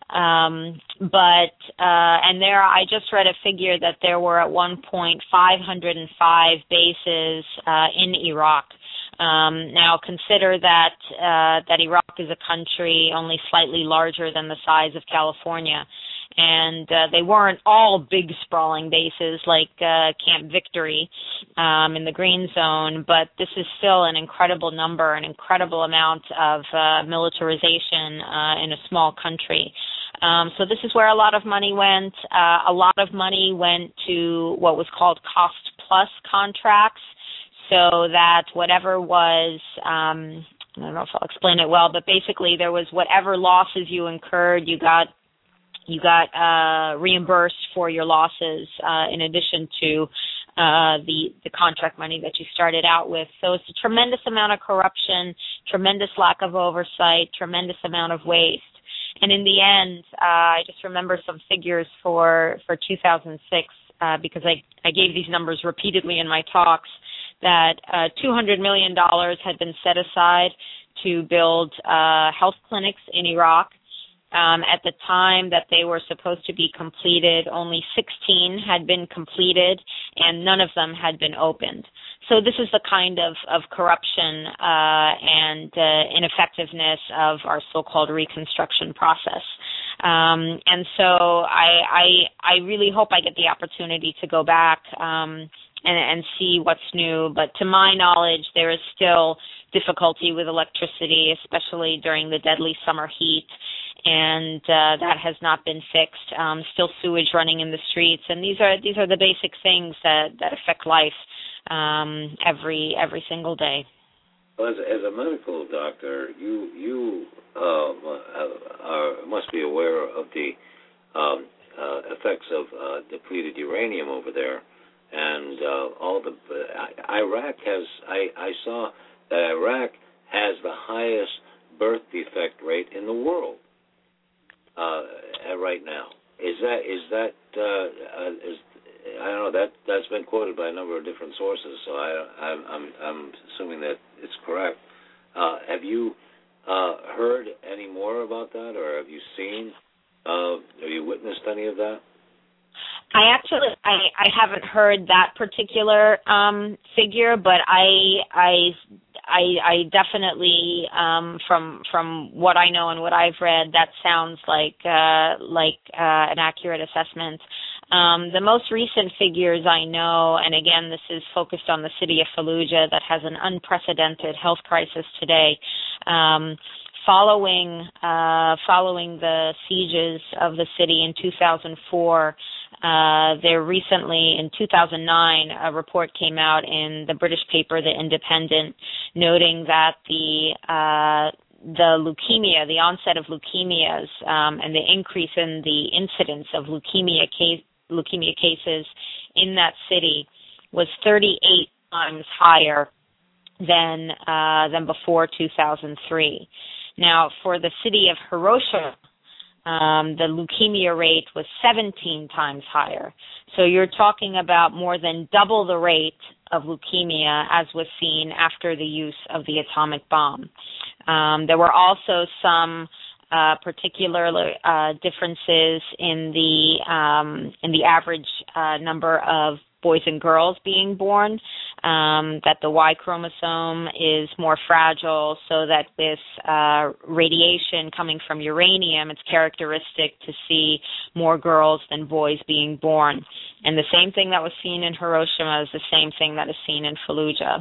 Um, but, uh, and there, I just read a figure that there were at one point five hundred five bases uh, in Iraq. Um, now, consider that uh, that Iraq is a country only slightly larger than the size of California. And uh, they weren't all big sprawling bases like uh, Camp Victory um, in the Green Zone, but this is still an incredible number, an incredible amount of uh, militarization uh, in a small country. Um, so this is where a lot of money went. Uh, a lot of money went to what was called cost-plus contracts, so that whatever was um, I don't know if I'll explain it well, but basically there was whatever losses you incurred, you got You got uh, reimbursed for your losses uh, in addition to uh, the, the contract money that you started out with. So it's a tremendous amount of corruption, tremendous lack of oversight, tremendous amount of waste. And in the end, uh, I just remember some figures for, for two thousand six uh, because I, I gave these numbers repeatedly in my talks, that uh, two hundred million dollars had been set aside to build uh, health clinics in Iraq. Um, at the time that they were supposed to be completed, only sixteen had been completed, and none of them had been opened. So this is the kind of, of corruption uh, and uh, ineffectiveness of our so-called reconstruction process. Um, and so I, I, I really hope I get the opportunity to go back um, and, and see what's new. But to my knowledge, there is still difficulty with electricity, especially during the deadly summer heat. And uh, that has not been fixed. Um, still sewage running in the streets, and these are these are the basic things that, that affect life um, every every single day. Well, as, as a medical doctor, you you uh, are, must be aware of the um, uh, effects of uh, depleted uranium over there, and uh, all the uh, Iraq has. I, I saw that Iraq has the highest birth defect rate in the world. Uh, right now, is that is that uh, uh, is I don't know that that's been quoted by a number of different sources, so I I'm I'm, I'm assuming that it's correct. Uh, have you uh, heard any more about that, or have you seen? Uh, have you witnessed any of that? I actually I, I haven't heard that particular um, figure, but I I. I, I definitely, um, from from what I know and what I've read, that sounds like uh, like uh, an accurate assessment. Um, the most recent figures I know, and again, this is focused on the city of Fallujah that has an unprecedented health crisis today. Um, following uh, following the sieges of the city in two thousand four. Uh, there recently, in two thousand nine, a report came out in the British paper, The Independent, noting that the uh, the leukemia, the onset of leukemias, um, and the increase in the incidence of leukemia case, leukemia cases in that city was thirty-eight times higher than uh, than before two thousand three. Now, for the city of Hiroshima, um, the leukemia rate was seventeen times higher. So you're talking about more than double the rate of leukemia as was seen after the use of the atomic bomb. Um, there were also some uh, particular uh, differences in the um, in the average uh, number of boys and girls being born, um, that the Y chromosome is more fragile, so that with uh, radiation coming from uranium, it's characteristic to see more girls than boys being born. And the same thing that was seen in Hiroshima is the same thing that is seen in Fallujah.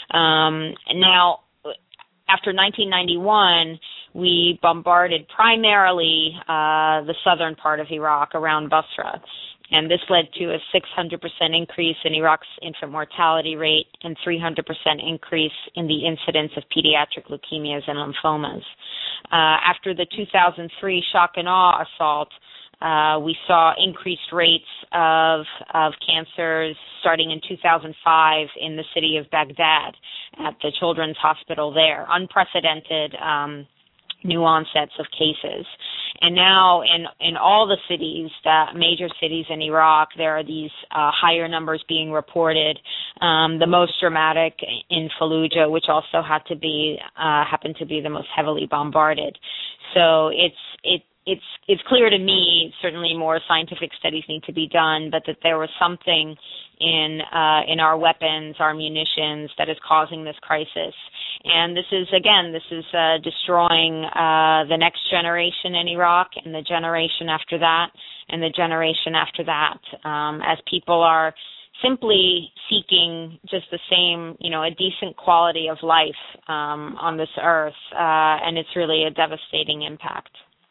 Um, now, after nineteen ninety-one, we bombarded primarily uh, the southern part of Iraq around Basra. And this led to a six hundred percent increase in Iraq's infant mortality rate and three hundred percent increase in the incidence of pediatric leukemias and lymphomas. Uh, after the two thousand three shock and awe assault, uh, we saw increased rates of, of cancers starting in two thousand five in the city of Baghdad at the Children's Hospital there. Unprecedented um, new onsets of cases. And now in, in all the cities, the major cities in Iraq, there are these uh, higher numbers being reported. Um, the most dramatic in Fallujah, which also had to be uh, happened to be the most heavily bombarded. So it's it it's it's clear to me. Certainly, more scientific studies need to be done, but that there was something in uh, in our weapons, our munitions, that is causing this crisis. And this is, again, this is uh, destroying uh, the next generation in Iraq and the generation after that and the generation after that, um, as people are simply seeking just the same, you know, a decent quality of life um, on this earth, uh, and it's really a devastating impact.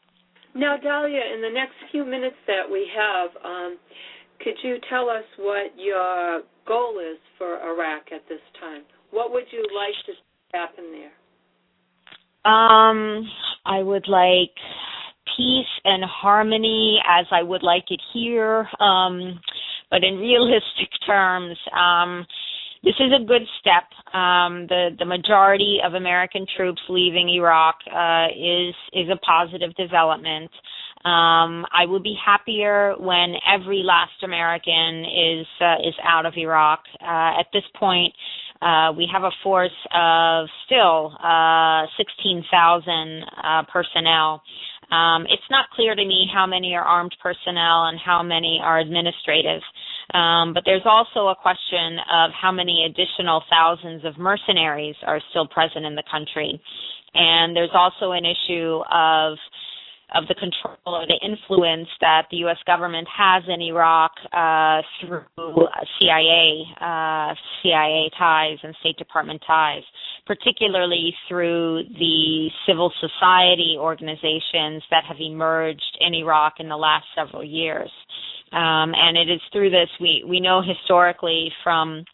Now, Dalia, in the next few minutes that we have, um, could you tell us what your goal is for Iraq at this time? What would you like to happen there? Um, I would like peace and harmony as I would like it here, um, but in realistic terms, um, this is a good step. Um, the, the majority of American troops leaving Iraq uh, is is a positive development. Um, I would be happier when every last American is uh, is out of Iraq. Uh, at this point, Uh, we have a force of still uh, sixteen thousand uh, personnel. Um, it's not clear to me how many are armed personnel and how many are administrative. Um, but there's also a question of how many additional thousands of mercenaries are still present in the country. And there's also an issue of of the control or the influence that the U S government has in Iraq uh, through C I A, uh, C I A ties and State Department ties, particularly through the civil society organizations that have emerged in Iraq in the last several years. Um, and it is through this, we, we know historically from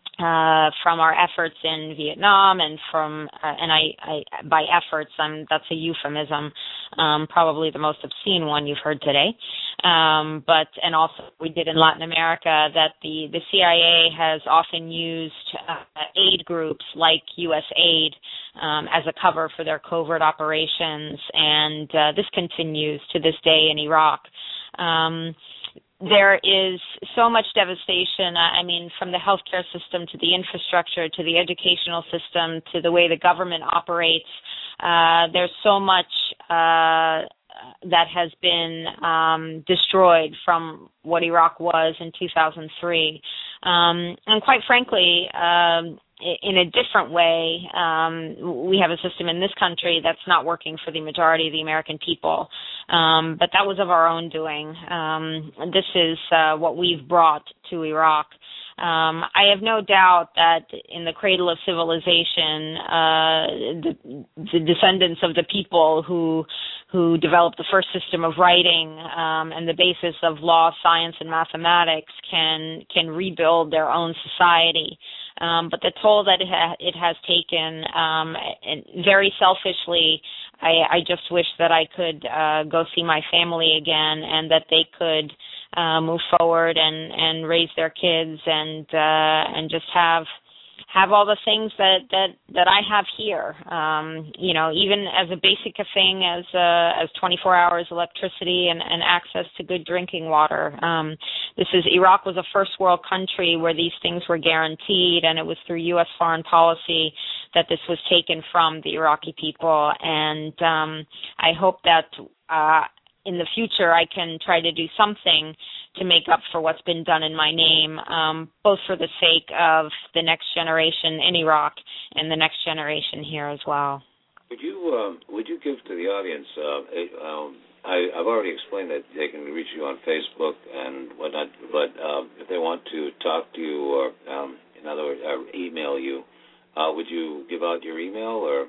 Uh, from our efforts in Vietnam and from, uh, and I, I, by efforts, I'm, that's a euphemism, um, probably the most obscene one you've heard today. Um, but, and also we did in Latin America that the, the C I A has often used uh, aid groups like U S AID um, as a cover for their covert operations, and uh, this continues to this day in Iraq. Um, There is so much devastation, I mean, from the healthcare system to the infrastructure to the educational system to the way the government operates. Uh, there's so much uh, that has been um, destroyed from what Iraq was in two thousand three. Um, and quite frankly, um, in a different way, um, we have a system in this country that's not working for the majority of the American people. Um, but that was of our own doing. Um, this is uh, what we've brought to Iraq. Um, I have no doubt that in the cradle of civilization, uh, the, the descendants of the people who who developed the first system of writing um, and the basis of law, science, and mathematics can can rebuild their own society. Um, but the toll that it, ha- it has taken, um, and very selfishly, I, I just wish that I could uh, go see my family again, and that they could uh, move forward and, and raise their kids and uh, and just have have all the things that, that, that I have here. Um, you know, even as a basic a thing as uh, as twenty-four hours electricity and, and access to good drinking water. Um, this is Iraq was a first world country where these things were guaranteed, and it was through U S foreign policy that this was taken from the Iraqi people. And um, I hope that uh, in the future I can try to do something to make up for what's been done in my name, um, both for the sake of the next generation in Iraq and the next generation here as well. Would you um, would you give to the audience? Uh, um, I, I've already explained that they can reach you on Facebook and whatnot, but uh, if they want to talk to you or, um, in other words, or email you, uh, would you give out your email or?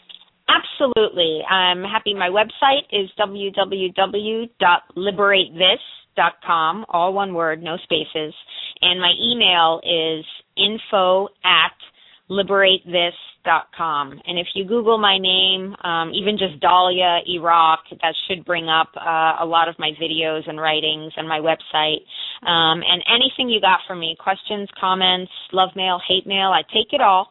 Absolutely. I'm happy. My website is w w w dot liberate this dot com, all one word, no spaces. And my email is info at liberate this dot com. And if you Google my name, um, even just Dahlia, Iraq, that should bring up uh, a lot of my videos and writings and my website. Um, and anything you got from me, questions, comments, love mail, hate mail, I take it all.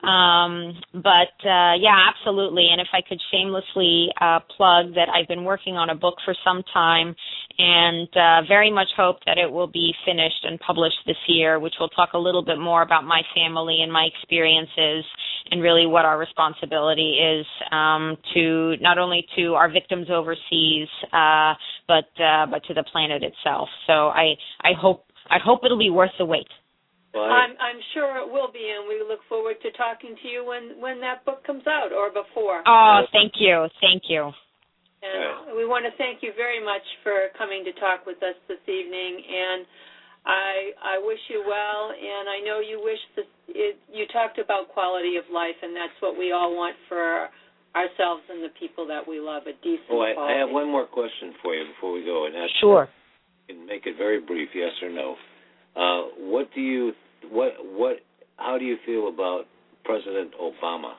Um, but, uh, yeah, absolutely. And if I could shamelessly, uh, plug that I've been working on a book for some time and, uh, very much hope that it will be finished and published this year, which will talk a little bit more about my family and my experiences and really what our responsibility is, um, to not only to our victims overseas, uh, but, uh, but to the planet itself. So I, I hope, I hope it'll be worth the wait. I'm, I'm sure it will be, and we look forward to talking to you when, when that book comes out or before. Oh, thank you. Thank you. And we want to thank you very much for coming to talk with us this evening, and I I wish you well, and I know you wish this, it, you talked about quality of life, and that's what we all want for ourselves and the people that we love, a decent Oh, I, quality. I have one more question for you before we go, and that's sure. You can make it very brief, yes or no. Uh, what do you what what how do you feel about President Obama?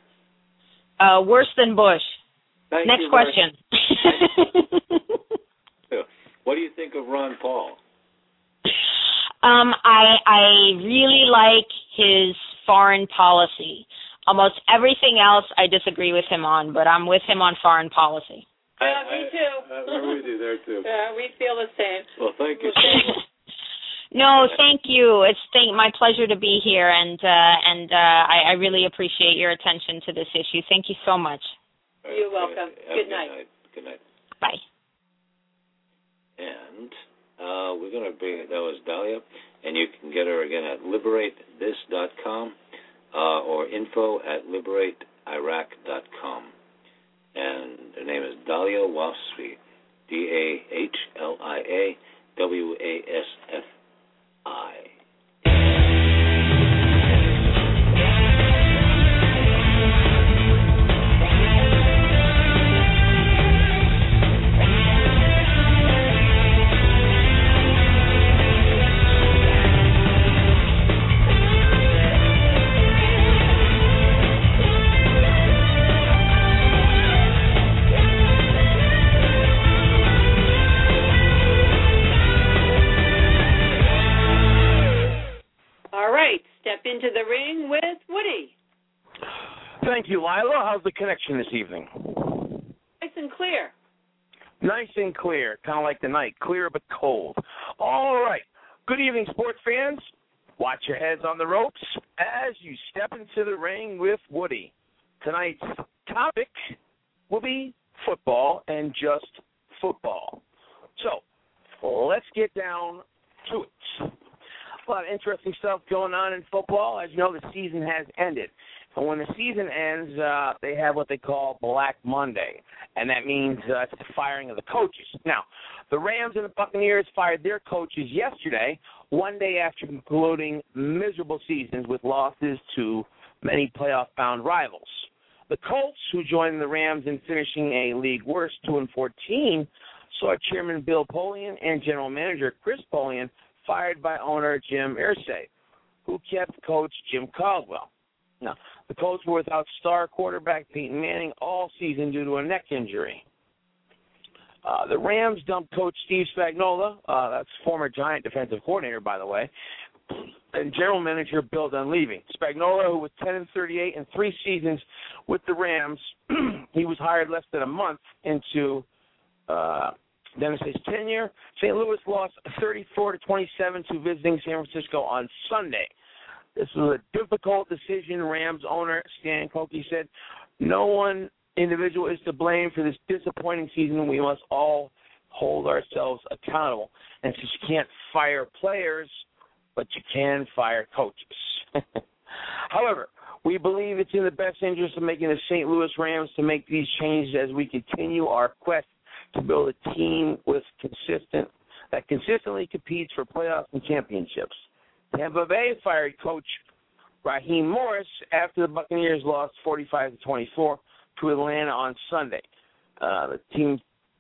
Uh, worse than Bush. Thank Next you question. What do you think of Ron Paul? Um, I I really like his foreign policy. Almost everything else I disagree with him on, but I'm with him on foreign policy. Yeah, I, me too. I, I'm with you there too. Yeah, we feel the same. Well, thank you. No, thank you. It's thank, my pleasure to be here, and uh, and uh, I, I really appreciate your attention to this issue. Thank you so much. You're welcome. Good, good, good night. night. Good night. Bye. And uh, we're going to bring that was Dahlia, and you can get her again at liberate this dot com uh, or info at liberate iraq dot com. And her name is Dahlia Wasfi, D A H L I A W A S F I. Into the ring with Woody. Thank you, Lila. How's the connection this evening? Nice and clear. Nice and clear, kind of like the night, clear but cold. All right. Good evening, sports fans. Watch your heads on the ropes as you step into the ring with Woody. Tonight's topic will be football and just football. So let's get down to it. A lot of interesting stuff going on in football. As you know, the season has ended. And when the season ends, uh, they have what they call Black Monday, and that means uh, it's the firing of the coaches. Now, the Rams and the Buccaneers fired their coaches yesterday, one day after concluding miserable seasons with losses to many playoff-bound rivals. The Colts, who joined the Rams in finishing a league worst two and fourteen, saw Chairman Bill Polian and General Manager Chris Polian fired by owner Jim Irsay, who kept coach Jim Caldwell. Now, the Colts were without star quarterback Peyton Manning all season due to a neck injury. Uh, the Rams dumped coach Steve Spagnuolo. Uh, that's former Giant defensive coordinator, by the way, and general manager Bill Dunleavy. Spagnuolo, who was ten and thirty-eight in three seasons with the Rams, he was hired less than a month into uh, Dennis's tenure. Saint Louis lost thirty-four to twenty-seven to visiting San Francisco on Sunday. This was a difficult decision. Rams owner Stan Kroenke said, "No one individual is to blame for this disappointing season. We must all hold ourselves accountable." And since you can't fire players, but you can fire coaches. However, we believe it's in the best interest of making the Saint Louis Rams to make these changes as we continue our quest to build a team with consistent that consistently competes for playoffs and championships. Tampa Bay fired coach Raheem Morris after the Buccaneers lost forty-five to twenty-four to Atlanta on Sunday. Uh, the team,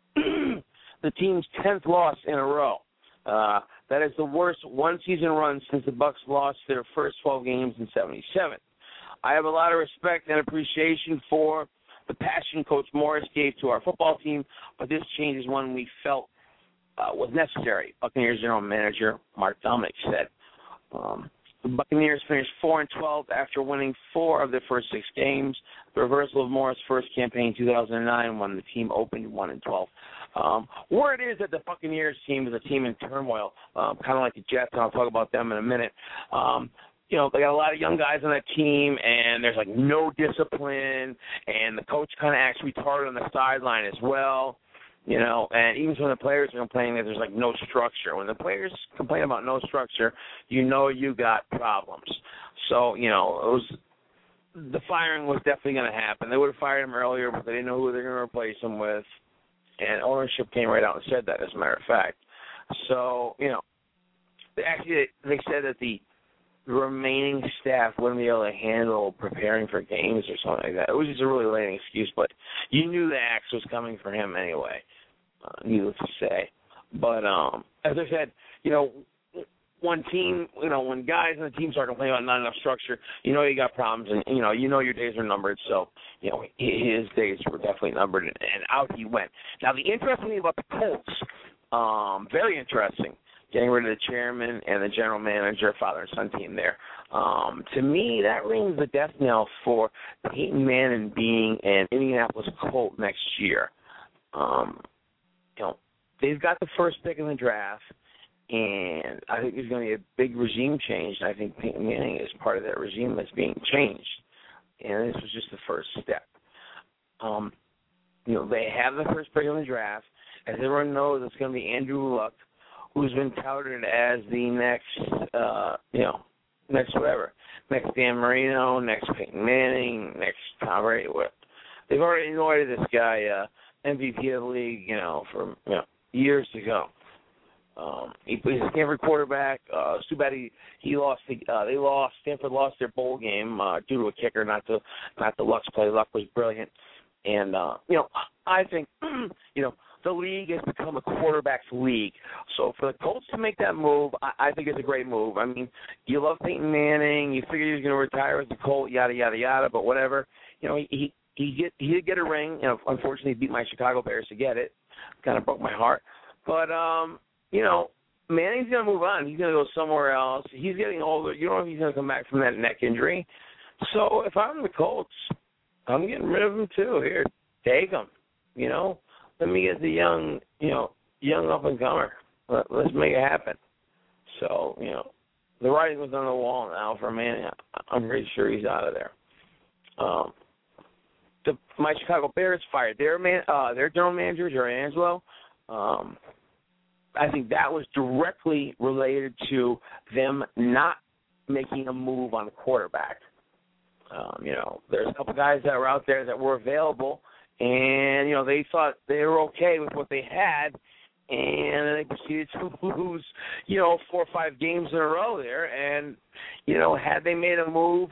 the team's tenth loss in a row. Uh, that is the worst one-season run since the Bucs lost their first twelve games in seventy-seven. I have a lot of respect and appreciation for the passion Coach Morris gave to our football team, but this change is one we felt uh, was necessary, Buccaneers general manager Mark Dominik said. Um, the Buccaneers finished four and twelve after winning four of their first six games. The reversal of Morris' first campaign in two thousand nine when the team opened one and twelve. Um, word is that the Buccaneers team is a team in turmoil, um, kind of like the Jets, and I'll talk about them in a minute. Um, you know, they got a lot of young guys on that team, and there's, like, no discipline, and the coach kind of acts retarded on the sideline as well, you know, and even some of the players are complaining that there's, like, no structure. When the players complain about no structure, you know you got problems. So, you know, it was the firing was definitely going to happen. They would have fired him earlier, but they didn't know who they were going to replace him with. And ownership came right out and said that, as a matter of fact. So, you know, they actually they said that the remaining staff wouldn't be able to handle preparing for games or something like that. It was just a really lame excuse, but you knew the axe was coming for him anyway, uh, needless to say. But um, as I said, you know, one team, you know, when guys on the team start complaining about not enough structure, you know you got problems, and, you know, you know your days are numbered. So, you know, his days were definitely numbered, and, and out he went. Now, the interesting thing about the Colts, um, very interesting, getting rid of the chairman and the general manager, father and son team there. Um, to me, that rings the death knell for Peyton Manning being an Indianapolis Colt next year. Um, you know, they've got the first pick in the draft. And I think there's going to be a big regime change, and I think Peyton Manning is part of that regime that's being changed. And this was just the first step. Um, you know, they have the first pick in the draft. As everyone knows, it's going to be Andrew Luck, who's been touted as the next, uh, you know, next whatever, next Dan Marino, next Peyton Manning, next Tom Brady. They've already anointed this guy uh, M V P of the league, you know, for you know, years to go. Um, he, he's a Stanford quarterback. Uh, it's too bad he he lost. The, uh, they lost. Stanford lost their bowl game uh, due to a kicker, not the not the Luck's play. Luck was brilliant, and uh, you know I think you know the league has become a quarterback's league. So for the Colts to make that move, I, I think it's a great move. I mean, you love Peyton Manning. You figure he was going to retire as a Colt, yada yada yada. But whatever, you know he he he, get, he did get a ring. You know, unfortunately, he beat my Chicago Bears to get it. Kind of broke my heart, but um. You know, Manning's going to move on. He's going to go somewhere else. He's getting older. You don't know if he's going to come back from that neck injury. So if I'm the Colts, I'm getting rid of him too. Here, take him. You know, let me get the young, you know, young up-and-comer. Let, let's make it happen. So, you know, the writing was on the wall now for Manning. I'm pretty sure he's out of there. Um, the, my Chicago Bears fired their, man, uh, their general manager, Jerry Angelo. Um I think that was directly related to them not making a move on the quarterback. Um, you know, there's a couple guys that were out there that were available, and, you know, they thought they were okay with what they had, and then they proceeded to lose, you know, four or five games in a row there. And, you know, had they made a move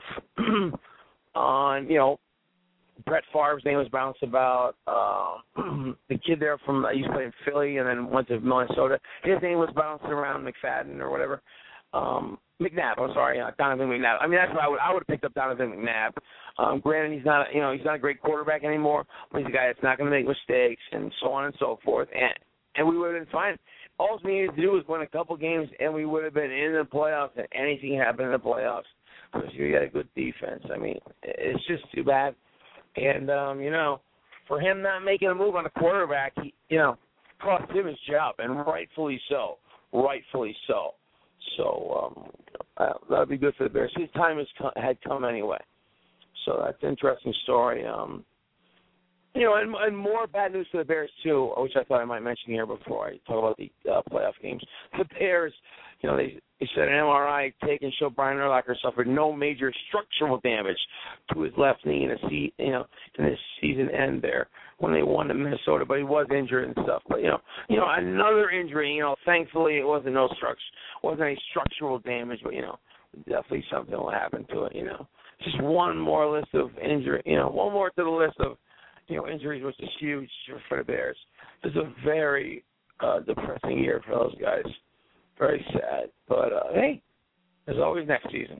on, you know, Brett Favre's name was bounced about. Uh, the kid there from, I used to play in Philly and then went to Minnesota. His name was bounced around, McFadden or whatever. Um, McNabb. I'm sorry, uh, Donovan McNabb. I mean, that's what I would I would have picked up Donovan McNabb. Um, granted, he's not you know he's not a great quarterback anymore, but he's a guy that's not going to make mistakes and so on and so forth. And and we would have been fine. All we needed to do was win a couple games, and we would have been in the playoffs. And anything happened in the playoffs because you got a good defense. I mean, it's just too bad. And um, you know, for him not making a move on the quarterback, he, you know, cost him his job, and rightfully so. Rightfully so. So um, uh, that would be good for the Bears. His time has come, had come anyway. So that's an interesting story. Um, you know, and, and more bad news for the Bears, too, which I thought I might mention here before I talk about the uh, playoff games. The Bears, you know, they, they said an M R I taken showed Brian Urlacher suffered no major structural damage to his left knee in a se- you know, in his season end there when they won to Minnesota, but he was injured and stuff. But, you know, you know, another injury, you know, thankfully it wasn't no struct- wasn't any structural damage, but, you know, definitely something will happen to it, you know. Just one more list of injury, you know, one more to the list of, you know, injuries, which is huge for the Bears. It's a very uh, depressing year for those guys. Very sad. But, uh, hey, there's always next season.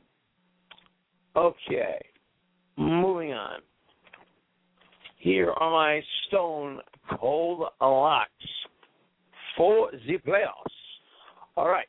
Okay. Moving on. Here are my stone cold locks for the playoffs. All right.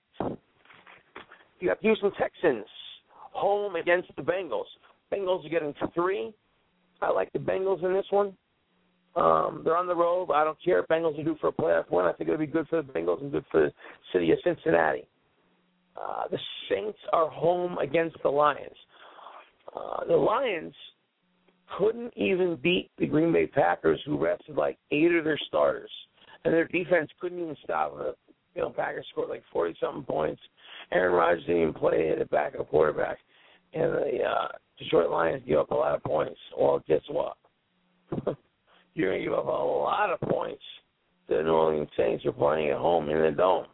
You have Houston Texans home against the Bengals. Bengals are getting three. I like the Bengals in this one. Um, they're on the road. I don't care if Bengals are due for a playoff win. I think it'll be good for the Bengals and good for the city of Cincinnati. Uh, the Saints are home against the Lions. Uh, the Lions couldn't even beat the Green Bay Packers, who rested like eight of their starters, and their defense couldn't even stop them. You know, Packers scored like forty-something points. Aaron Rodgers didn't even play at a backup quarterback, and the uh, Detroit Lions gave up a lot of points. Well, guess what? You're going to give up a lot of points to the New Orleans Saints. Are playing at home in the Dome.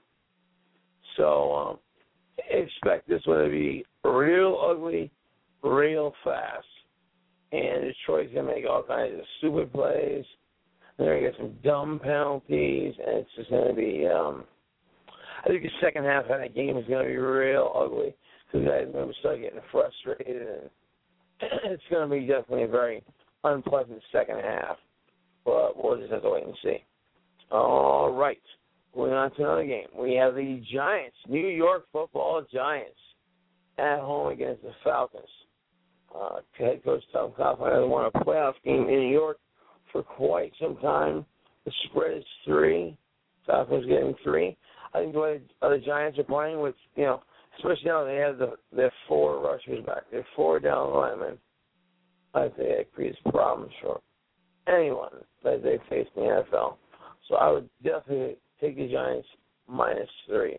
So um, expect this one to be real ugly, real fast. And Detroit's going to make all kinds of stupid plays. They're going to get some dumb penalties. And it's just going to be, um, I think the second half of that game is going to be real ugly. Because guys are going to start getting frustrated. And it's going to be definitely a very unpleasant second half. But we'll just have to wait and see. All right. Going on to another game. We have the Giants, New York Football Giants, at home against the Falcons. Uh, head coach Tom Coughlin hasn't won a playoff game in New York for quite some time. The spread is three. Falcons getting three. I think the way the Giants are playing with, you know, especially now they have the their four rushers back. They're four down linemen. I think it creates problems for anyone that they face in the N F L. So I would definitely take the Giants minus three.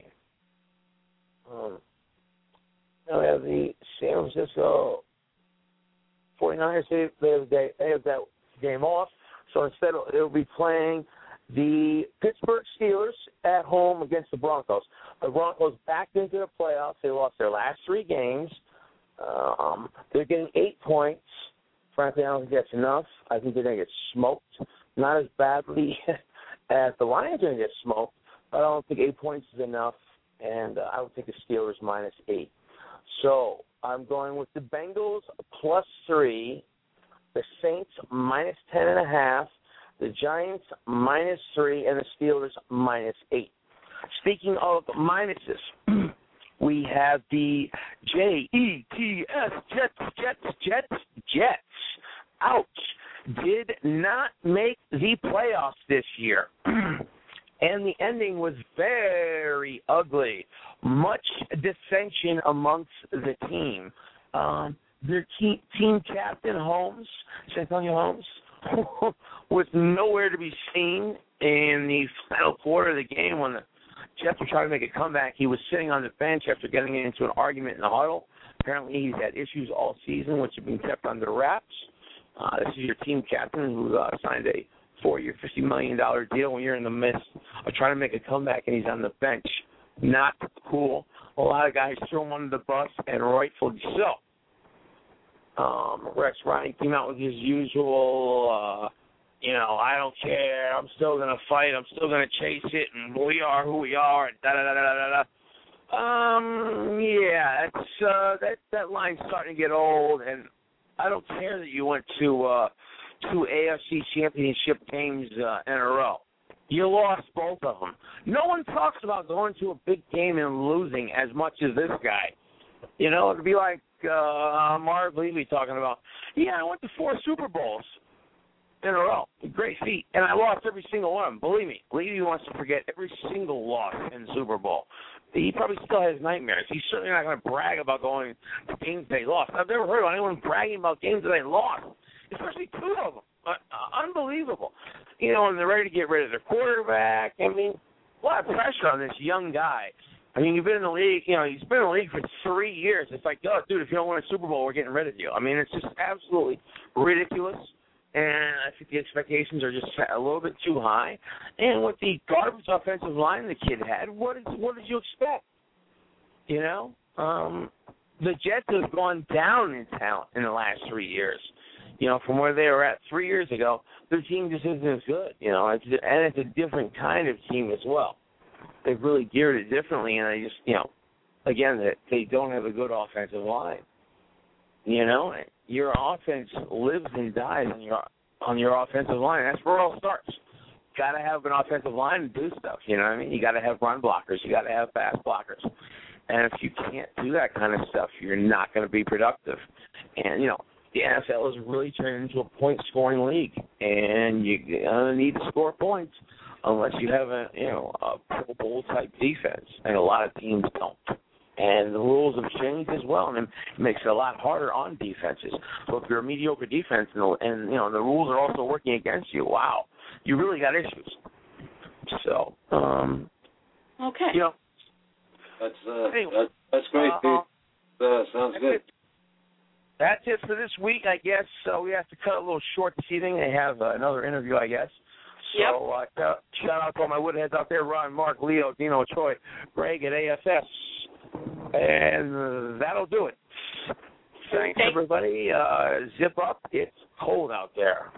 Um, now we have the San Francisco forty-niners. They, they, have, they have that game off. So instead they'll be playing the Pittsburgh Steelers at home against the Broncos. The Broncos backed into the playoffs. They lost their last three games. Um, they're getting eight points. Frankly, I don't think that's enough. I think they're going to get smoked. Not as badly as the Lions are going to get smoked, but I don't think eight points is enough, and uh, I would take the Steelers minus eight. So I'm going with the Bengals plus three, the Saints minus ten and a half, the Giants minus three, and the Steelers minus eight. Speaking of minuses, we have the J E T S, Jets, Jets, Jets, Jets. Ouch. Did not make the playoffs this year. And the ending was very ugly. Much dissension amongst the team. Um, their team, team captain, Holmes, Santonio Holmes, was nowhere to be seen in the final quarter of the game when the Jets were trying to make a comeback. He was sitting on the bench after getting into an argument in the huddle. Apparently he's had issues all season, which have been kept under wraps. Uh, this is your team captain who uh, signed a four-year, fifty million dollars deal when you're in the midst of trying to make a comeback and he's on the bench. Not cool. A lot of guys threw him under the bus, and rightfully so. Um, Rex Ryan came out with his usual, uh, you know, I don't care, I'm still going to fight, I'm still going to chase it, and we are who we are, and da-da-da-da-da-da. Um, yeah, it's uh, that that line's starting to get old, and I don't care that you went to uh, two A F C Championship games uh, in a row. You lost both of them. No one talks about going to a big game and losing as much as this guy. You know, it'd be like uh, Marv Levy talking about, yeah, I went to four Super Bowls in a row. Great feat. And I lost every single one of them. Believe me, Levy wants to forget every single loss in the Super Bowl. He probably still has nightmares. He's certainly not going to brag about going to games they lost. I've never heard of anyone bragging about games that they lost, especially two of them. Uh, uh, unbelievable. You know, and they're ready to get rid of their quarterback. I mean, a lot of pressure on this young guy. I mean, you've been in the league, you know, he's been in the league for three years. It's like, oh, dude, if you don't win a Super Bowl, we're getting rid of you. I mean, it's just absolutely ridiculous. And I think the expectations are just a little bit too high. And with the garbage offensive line the kid had, what did, what did you expect? You know? Um, the Jets have gone down in talent in the last three years. You know, from where they were at three years ago, their team just isn't as good. You know, it's, and it's a different kind of team as well. They've really geared it differently, and they just, you know, again, they, they don't have a good offensive line. You know, your offense lives and dies on your on your offensive line. That's where it all starts. Got to have an offensive line to do stuff. You know what I mean? You got to have run blockers. You got to have pass blockers. And if you can't do that kind of stuff, you're not going to be productive. And you know, the N F L is really turning into a point-scoring league, and you uh, need to score points unless you have a you know a Pro Bowl type defense, and a lot of teams don't. And the rules have changed as well, and it makes it a lot harder on defenses. So if you're a mediocre defense, and, the, and you know the rules are also working against you, wow, you really got issues. So, um, okay, you know, that's uh, anyway, that, that's great, uh, Pete. Uh, sounds that's good. It. That's it for this week, I guess. So we have to cut a little short this evening. They have uh, another interview, I guess. So yep. uh, shout out to all my Woodheads out there, Ron, Mark, Leo, Dino, Troy, Greg at A F S. And uh, that'll do it. Thanks, okay. everybody. Uh, zip up. It's cold out there.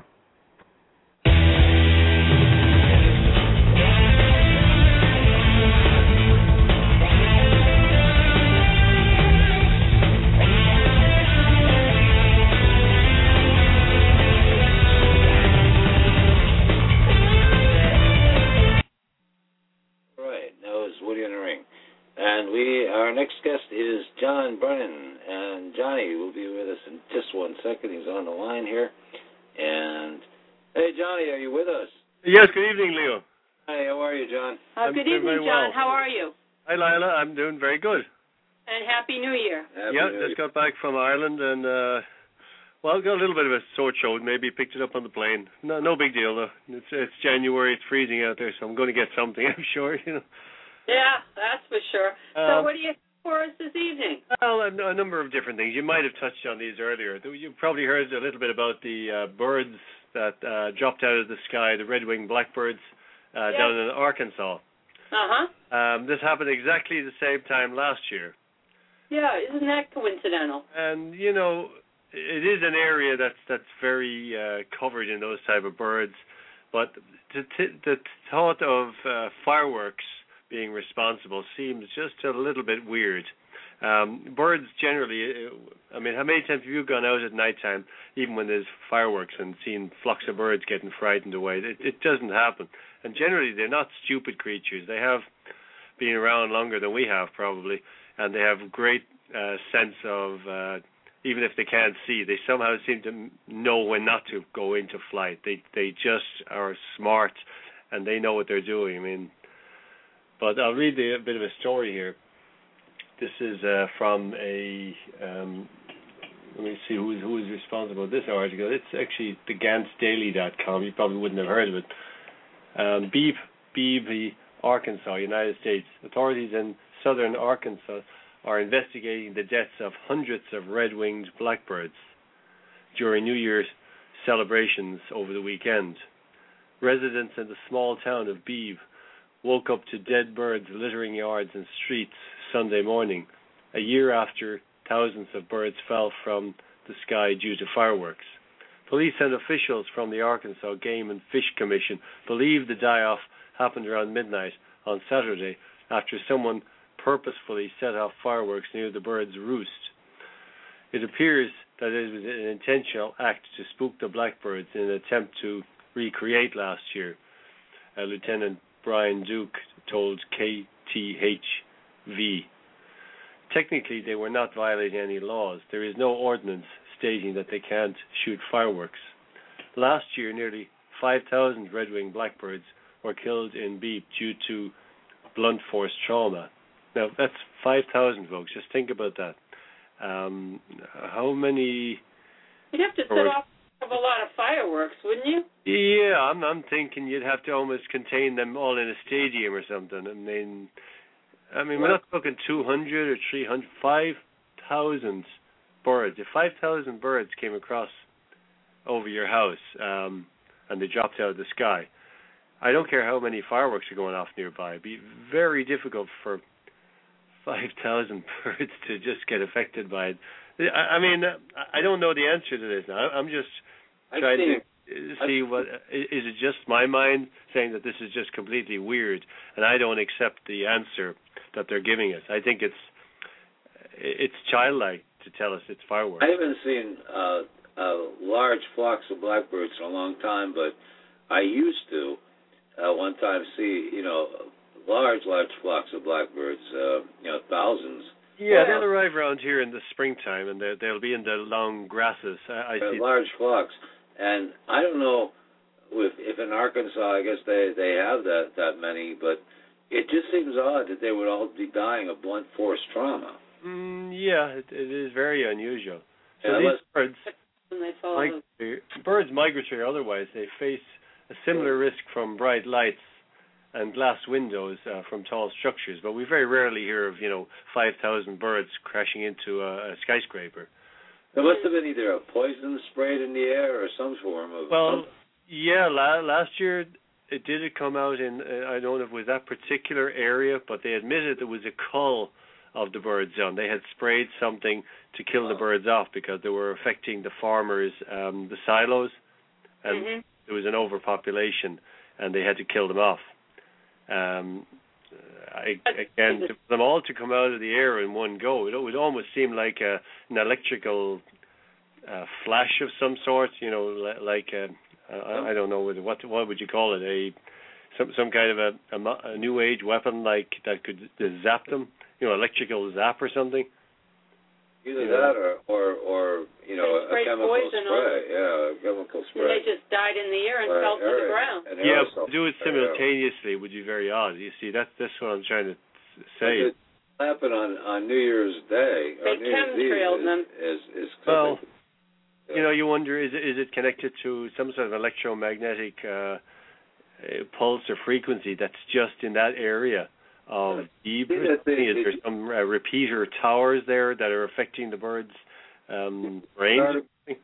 Woody in the Ring. And we, our next guest is John Brennan, and Johnny will be with us in just one second. He's on the line here. And, hey, Johnny, are you with us? Yes, good evening, Leo. Hi, how are you, John? Uh, good evening, John. Well. How are you? Hi, Lila. I'm doing very good. And Happy New Year. Happy yeah, New just Year. got back from Ireland, and, uh, well, got a little bit of a sore throat. Maybe picked it up on the plane. No no big deal, though. It's, it's January. It's freezing out there, so I'm going to get something, I'm sure, you know. Yeah, that's for sure. Um, so what do you have for us this evening? Well, a, a number of different things. You might have touched on these earlier. You've probably heard a little bit about the uh, birds that uh, dropped out of the sky, the red-winged blackbirds uh, yes. down in Arkansas. Uh-huh. Um, this happened exactly the same time last year. Yeah, isn't that coincidental? And, you know, it is an area that's that's very uh, covered in those type of birds. But the, t- the thought of uh, fireworks being responsible seems just a little bit weird. Um, birds generally, I mean, how many times have you gone out at nighttime, even when there's fireworks, and seen flocks of birds getting frightened away? It, it doesn't happen. And generally, they're not stupid creatures. They have been around longer than we have, probably, and they have great uh, sense of, uh, even if they can't see, they somehow seem to know when not to go into flight. They they just are smart, and they know what they're doing. I mean, but I'll read the, a bit of a story here. This is uh, from a, um, let me see who is, who is responsible for this article. It's actually the Gants Daily dot com. You probably wouldn't have heard of it. Um, Beebe, Beebe, Arkansas, United States. Authorities in southern Arkansas are investigating the deaths of hundreds of red-winged blackbirds during New Year's celebrations over the weekend. Residents in the small town of Beebe woke up to dead birds littering yards and streets Sunday morning, a year after thousands of birds fell from the sky due to fireworks. Police and officials from the Arkansas Game and Fish Commission believe the die-off happened around midnight on Saturday after someone purposefully set off fireworks near the birds' roost. It appears that it was an intentional act to spook the blackbirds in an attempt to recreate last year, uh, Lieutenant Brian Duke told K T H V. Technically, they were not violating any laws. There is no ordinance stating that they can't shoot fireworks. Last year, nearly five thousand red-winged blackbirds were killed in Beep due to blunt force trauma. Now, that's five thousand, folks. Just think about that. Um, how many... You'd have to set off a lot of fireworks, wouldn't you? Yeah, I'm, I'm thinking you'd have to almost contain them all in a stadium or something. I mean, I mean, we're not talking two hundred or three hundred, five thousand birds. If five thousand birds came across over your house um, and they dropped out of the sky, I don't care how many fireworks are going off nearby. It'd be very difficult for five thousand birds to just get affected by it. I, I mean, I don't know the answer to this. Now. I'm just trying to see what is it. Just my mind saying that this is just completely weird, and I don't accept the answer that they're giving us. I think it's it's childlike to tell us it's fireworks. I haven't seen uh, uh, large flocks of blackbirds in a long time, but I used to uh, one time see, you know, large, large flocks of blackbirds, uh, you know, thousands. Yeah, they'll arrive around here in the springtime, and they'll be in the long grasses. I, I see large flocks, and I don't know if, if in Arkansas, I guess they, they have that, that many, but it just seems odd that they would all be dying of blunt force trauma. Mm, yeah, it, it is very unusual. So yeah, these birds, mig- birds migratory otherwise, they face a similar risk from bright lights and glass windows uh, from tall structures, but we very rarely hear of, you know, five thousand birds crashing into a, a skyscraper. There must have been either a poison sprayed in the air or some form of... Well, yeah, la- last year it did come out in, uh, I don't know if it was that particular area, but they admitted there was a cull of the birds on. They had sprayed something to kill the birds off because they were affecting the farmers, um, the silos, and mm-hmm. there was an overpopulation, and they had to kill them off. Um, I, again, for them all to come out of the air in one go, it would almost seem like a, an electrical uh, flash of some sort. You know, like a, I, I don't know what what would you call it? A some some kind of a, a, a new age weapon like that could zap them. You know, electrical zap or something. Either you that know. or, or or you know a, a chemical spray. Yeah, a chemical spray. And they just died in the air and right, fell to the ground. Yeah, do it simultaneously would be very odd. You see, that's that's what I'm trying to say. It happened on, on New Year's Day. They chemtrailed them. Is, is, is well, yeah. you know, you wonder, is it, is it connected to some sort of electromagnetic uh, pulse or frequency that's just in that area of deep? Is there some uh, repeater towers there that are affecting the birds' um, range? Did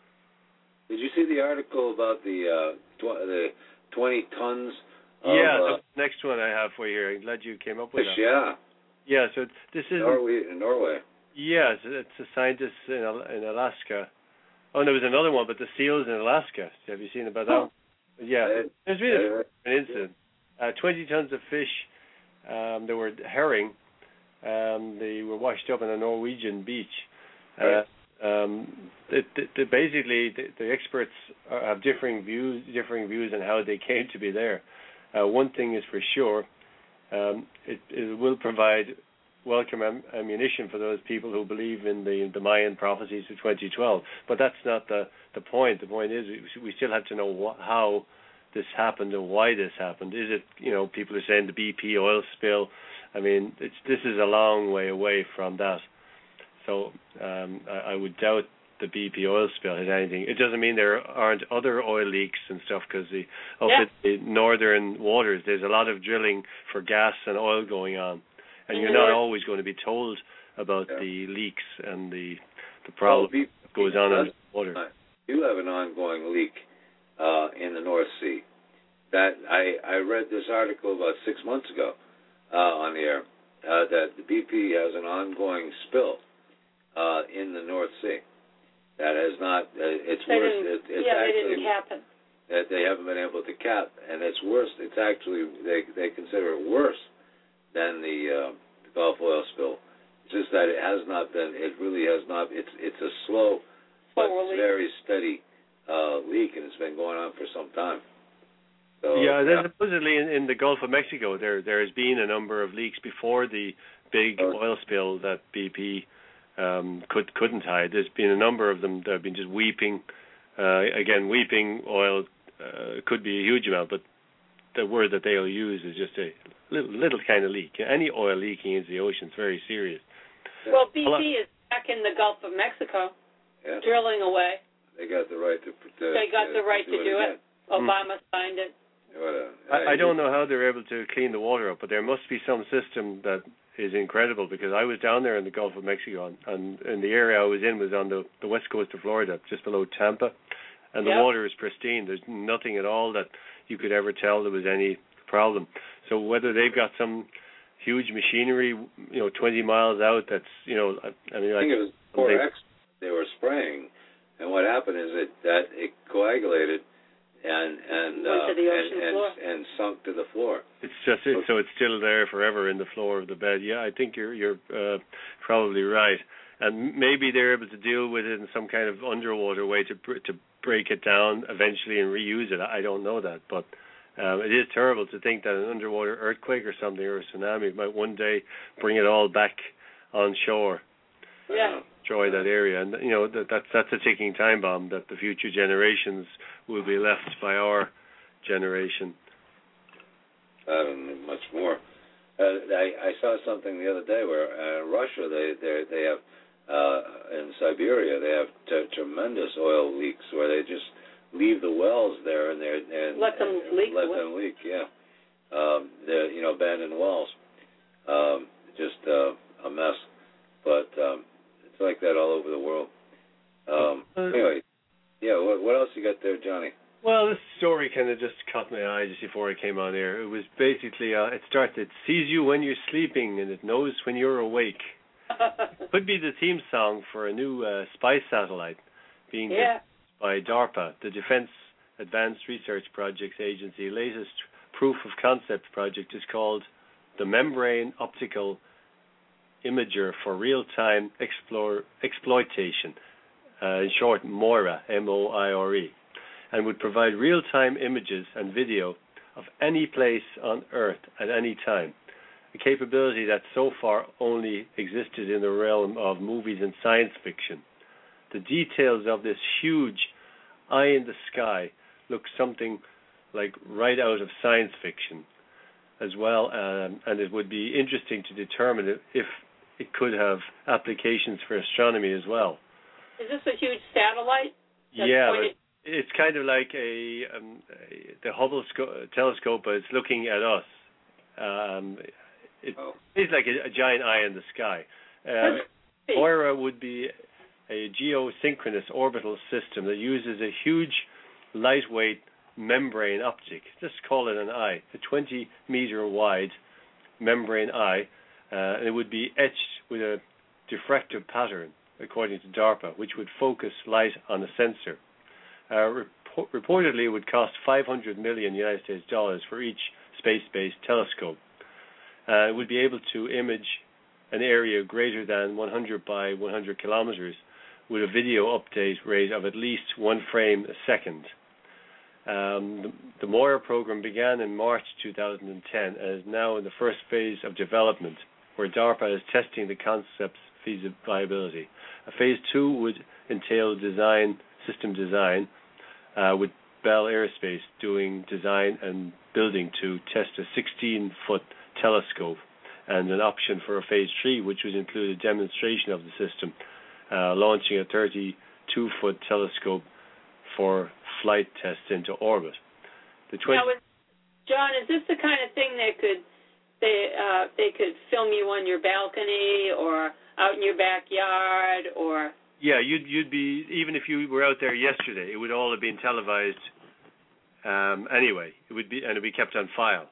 you see the article about the uh, tw- the twenty tons? Of, yeah, uh, the next one I have for you. I'm glad you came up with fish, that. Yeah. Yeah. So this is Norway. In Norway. Yes, it's a scientist in in Alaska. Oh, and there was another one, but the seals in Alaska. Have you seen about that? Oh. Yeah, Uh, there's been uh, an incident. Uh, Twenty tons of fish. Um, they were herring. Um, they were washed up on a Norwegian beach. Right. Uh, um, the, the, the basically, the, the experts are, have differing views, differing views on how they came to be there. Uh, one thing is for sure, um, it, it will provide welcome am- ammunition for those people who believe in the, the Mayan prophecies of twenty twelve. But that's not the, the point. The point is we, we still have to know wh- how this happened and why this happened. Is it, you know, people are saying the B P oil spill. I mean, it's, this is a long way away from that. So um, I, I would doubt the B P oil spill has anything. It doesn't mean there aren't other oil leaks and stuff, because the, up yeah. in the northern waters, there's a lot of drilling for gas and oil going on. And you're not always going to be told about yeah. the leaks and the the problem well, that goes on in the water. You have an ongoing leak uh, in the North Sea. That I, I read this article about six months ago uh, on the air uh, that the B P has an ongoing spill uh, in the North Sea. That has not. Uh, it's they worse. Didn't, it, it's yeah, actually, they didn't happen. That they haven't been able to cap, and it's worse. It's actually they they consider it worse than the uh, Gulf oil spill. It's just that it has not been. It really has not. It's it's a slow, but Slowly. very steady uh, leak, and it's been going on for some time. So, yeah, yeah. supposedly in, in the Gulf of Mexico, there there has been a number of leaks before the big Oh. oil spill that B P um, could couldn't hide. There's been a number of them that have been just weeping. Uh, again, weeping oil uh, could be a huge amount, but the word that they'll use is just a little, little kind of leak. Any oil leaking into the ocean is very serious. Well, B P is back in the Gulf of Mexico, Yeah. drilling away. They got the right to. to They got uh, the right to do it. Obama signed it. What a, I, I don't know how they're able to clean the water up, but there must be some system that is incredible, because I was down there in the Gulf of Mexico, and, and, and the area I was in was on the, the west coast of Florida, just below Tampa, and the Yep. water is pristine. There's nothing at all that you could ever tell there was any problem. So whether they've got some huge machinery, you know, twenty miles out, that's, you know, I, I mean, I like, think it was four X they were spraying, and what happened is that, that it coagulated and and, Went uh, to the and, ocean and, floor. and sunk to the floor. it's just it, so it's still there forever in the floor of the bed. Yeah, I think you're you're uh, probably right, and maybe they're able to deal with it in some kind of underwater way to br- to break it down eventually and reuse it. I don't know that, but um, it is terrible to think that an underwater earthquake or something or a tsunami might one day bring it all back on shore. Yeah. Destroy that area, and you know that that's that's a ticking time bomb that the future generations will be left by our generation. Uh, and much more. Uh, I, I saw something the other day where uh, Russia they they they have uh, in Siberia they have t- tremendous oil leaks where they just leave the wells there and they and Let them and leak Let the them leak. Yeah. Um, the you know abandoned wells. Um, just uh, a mess. But um, it's like that all over the world. Um, anyway, yeah. What, what else you got there, Johnny? Well, this story kind of just caught my eye just before I came on air. It was basically, uh, it started, it sees you when you're sleeping and it knows when you're awake. Could be the theme song for a new uh, spy satellite being yeah. developed by DARPA, the Defense Advanced Research Projects Agency. Latest proof of concept project is called the Membrane Optical Imager for Real-Time Explore, Exploitation, uh, in short MOIRE, M O I R E, and would provide real-time images and video of any place on Earth at any time, a capability that so far only existed in the realm of movies and science fiction. The details of this huge eye in the sky look something like right out of science fiction as well, um, and it would be interesting to determine if, if it could have applications for astronomy as well. Is this a huge satellite? That's Yeah, pointed- but it's kind of like a, um, a the Hubble sco- telescope, but it's looking at us. Um, it, Oh. It's like a, a giant eye in the sky. Um, MOIRE would be a geosynchronous orbital system that uses a huge, lightweight membrane optic. Just call it an eye, a twenty meter wide membrane eye. Uh, and it would be etched with a diffractive pattern, according to DARPA, which would focus light on a sensor. Uh, rep- reportedly, it would cost five hundred million United States dollars for each space-based telescope. Uh, it would be able to image an area greater than one hundred by one hundred kilometers with a video update rate of at least one frame a second. Um, the, the MOIRE program began in March two thousand ten and is now in the first phase of development, where DARPA is testing the concept's feasibility. A phase two would entail design, system design, uh, with Bell Aerospace doing design and building to test a sixteen foot telescope, and an option for a phase three, which would include a demonstration of the system, uh, launching a thirty-two foot telescope for flight tests into orbit. The twenty now, is, John, is this the kind of thing that could they uh, they could film you on your balcony or out in your backyard or? Yeah, you'd you'd be, even if you were out there yesterday, it would all have been televised. Um, anyway, it would be, and it would be kept on file.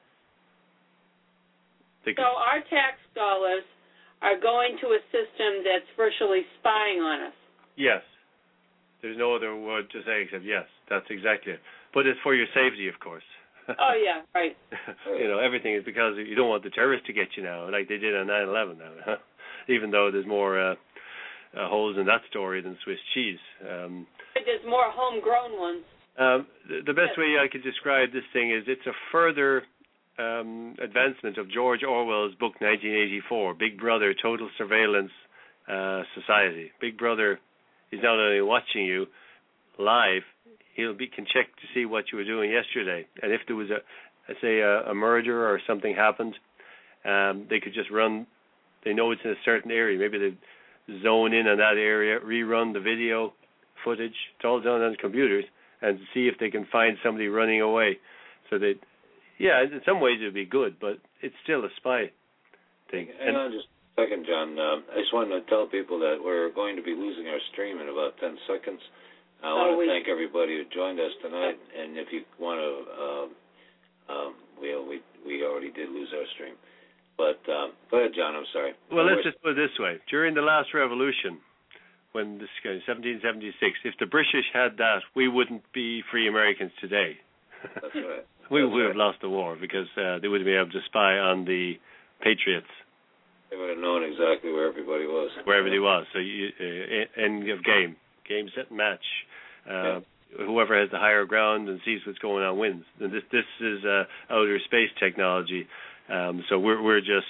They So our tax dollars are going to a system that's virtually spying on us. Yes. There's no other word to say except yes. That's exactly it. But it's for your safety, of course. Oh, yeah, right. You know, everything is because you don't want the terrorists to get you now, like they did on nine eleven now, huh? Even though there's more uh, uh, holes in that story than Swiss cheese. Um, There's more homegrown ones. Um, the, the best way I could describe this thing is it's a further um, advancement of George Orwell's book nineteen eighty-four, Big Brother, Total Surveillance uh, Society. Big Brother is not only watching you live, he'll be can check to see what you were doing yesterday. And if there was a, let's say, a, a murder or something happened, um, they could just run. They know it's in a certain area. Maybe they zone in on that area, rerun the video footage. It's all done on computers, and see if they can find somebody running away. So they, yeah, in some ways it would be good, but it's still a spy thing. Hang on just a second, John. Um, I just wanted to tell people that we're going to be losing our stream in about ten seconds. I Oh, want to we- thank everybody who joined us tonight, and if you want to, um, um, we we we already did lose our stream. But um, go ahead, John. I'm sorry. Well, No let's worries. just put it this way: during the last revolution, when this guy, seventeen seventy-six, if the British had that, we wouldn't be free Americans today. That's right. we That's would right. have lost the war because uh, they would have been able to spy on the patriots They would have known exactly where everybody was. wherever they was. So you, uh, end of game, game set and match. Uh, Yeah. Whoever has the higher ground and sees what's going on wins. And this this is uh, outer space technology. Um, so we're we're just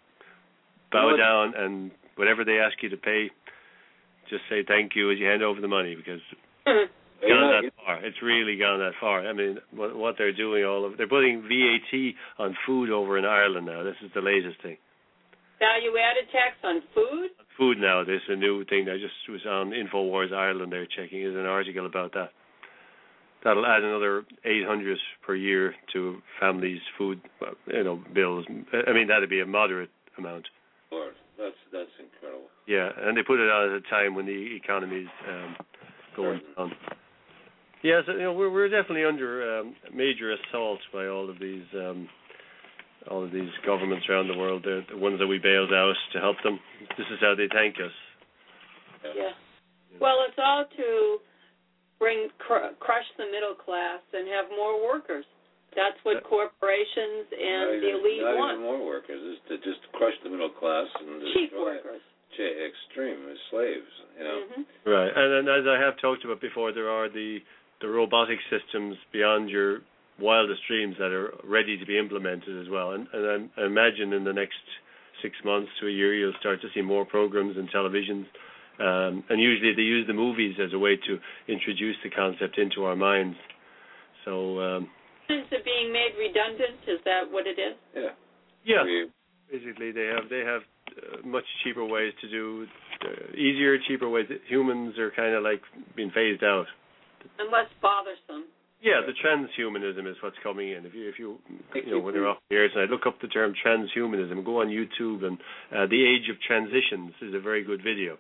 bow Well, down, and whatever they ask you to pay, just say thank you as you hand over the money, because it's You're gone not- that far. It's really gone that far. I mean, what, what they're doing, all of they're putting V A T on food over in Ireland now. This is the latest thing. Value-added tax on food? Food now. There's a new thing that just was on InfoWars Ireland. They're checking. There's an article about that. That'll add another eight hundred per year to families' food, you know, bills. I mean, that'd be a moderate amount. Lord, that's that's incredible. Yeah, and they put it on at a time when the economy's um, going down. Yeah, so you know, we're we're definitely under um, major assault by all of these um, all of these governments around the world. They're the ones that we bailed out to help them. This is how they thank us. Yeah. Well, it's all to bring cr- crush the middle class and have more workers. That's what corporations and not the even, elite not want. even more workers. Is to just crush the middle class and Cheap destroy it. workers. Ch- extreme slaves. You know. Mm-hmm. Right, and then as I have talked about before, there are the the robotic systems beyond your wildest dreams that are ready to be implemented as well. And, and I imagine in the next six months to a year, you'll start to see more programs and televisions. Um, and usually they use the movies as a way to introduce the concept into our minds. So, um, Is it being made redundant? Is that what it is? Yeah. yeah, We- basically they have they have uh, much cheaper ways to do uh, easier, cheaper ways. Humans are kind of like being phased out. And less bothersome. Yeah, the transhumanism is what's coming in. If you, if you, you know, when they're off the air tonight, look up the term transhumanism. Go on YouTube, and uh, the Age of Transitions is a very good video.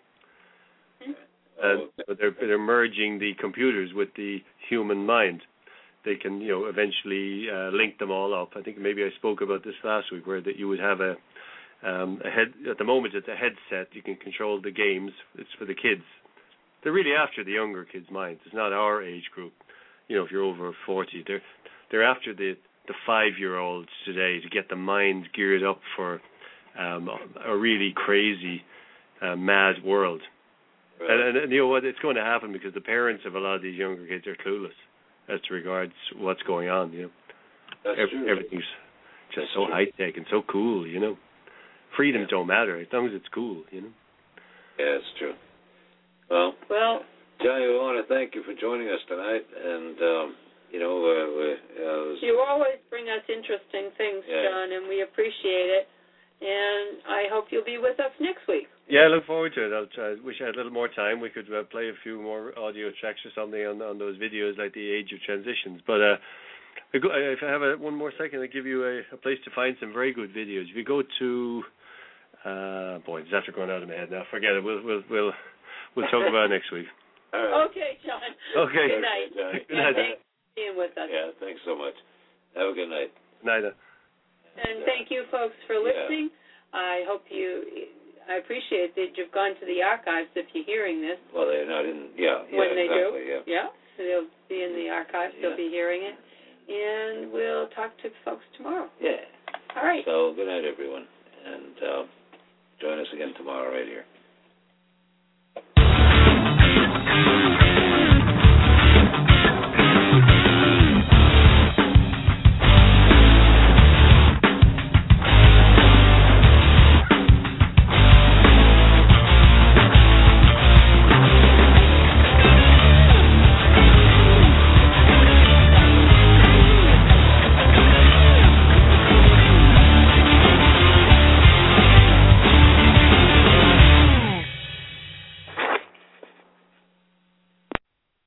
Oh, Uh, but they're they're merging the computers with the human mind. They can, you know, eventually uh, link them all up. I think maybe I spoke about this last week, where that you would have a um, a head. At the moment, it's a headset. You can control the games. It's for the kids. They're really after the younger kids' minds. It's not our age group. You know, if you're over forty, they're they're after the the five-year-olds today to get the mind geared up for um, a really crazy, uh, mad world. right. And, and, and you know what? It's going to happen because the parents of a lot of these younger kids are clueless as to regards what's going on. You know, That's Ev- true. everything's just That's so true. high tech and so cool. You know, freedoms Yeah. don't matter as long as it's cool. You know. Yeah, it's true. Well, Well, Johnny, we want to thank you for joining us tonight, and um, you know, uh, we, uh, it was, you always bring us interesting things, Yeah. John, and we appreciate it. And I hope you'll be with us next week. Yeah, I look forward to it. I'll try, I wish I had a little more time. We could uh, play a few more audio tracks or something on on those videos, like the Age of Transitions. But uh, I go, if I have a, one more second, I'll give you a, a place to find some very good videos. If you go to, uh, boy, it's after going out of my head now. Forget it. We'll we'll we'll we'll talk about it next week. all right. Okay, John. Okay. Good night. Johnny. Good night. And thanks for being with us. Yeah, thanks so much. Have a good night. Night. And thank you, folks, for Yeah. listening. I hope you, I appreciate that you've gone to the archives if you're hearing this. Well, they're not in. Yeah, yeah, When they exactly. do. Yeah. Yeah, they'll be in the archives. Yeah. They'll be hearing it. And and we'll talk to folks tomorrow. Yeah. All right. So good night, everyone, and uh, join us again tomorrow right here.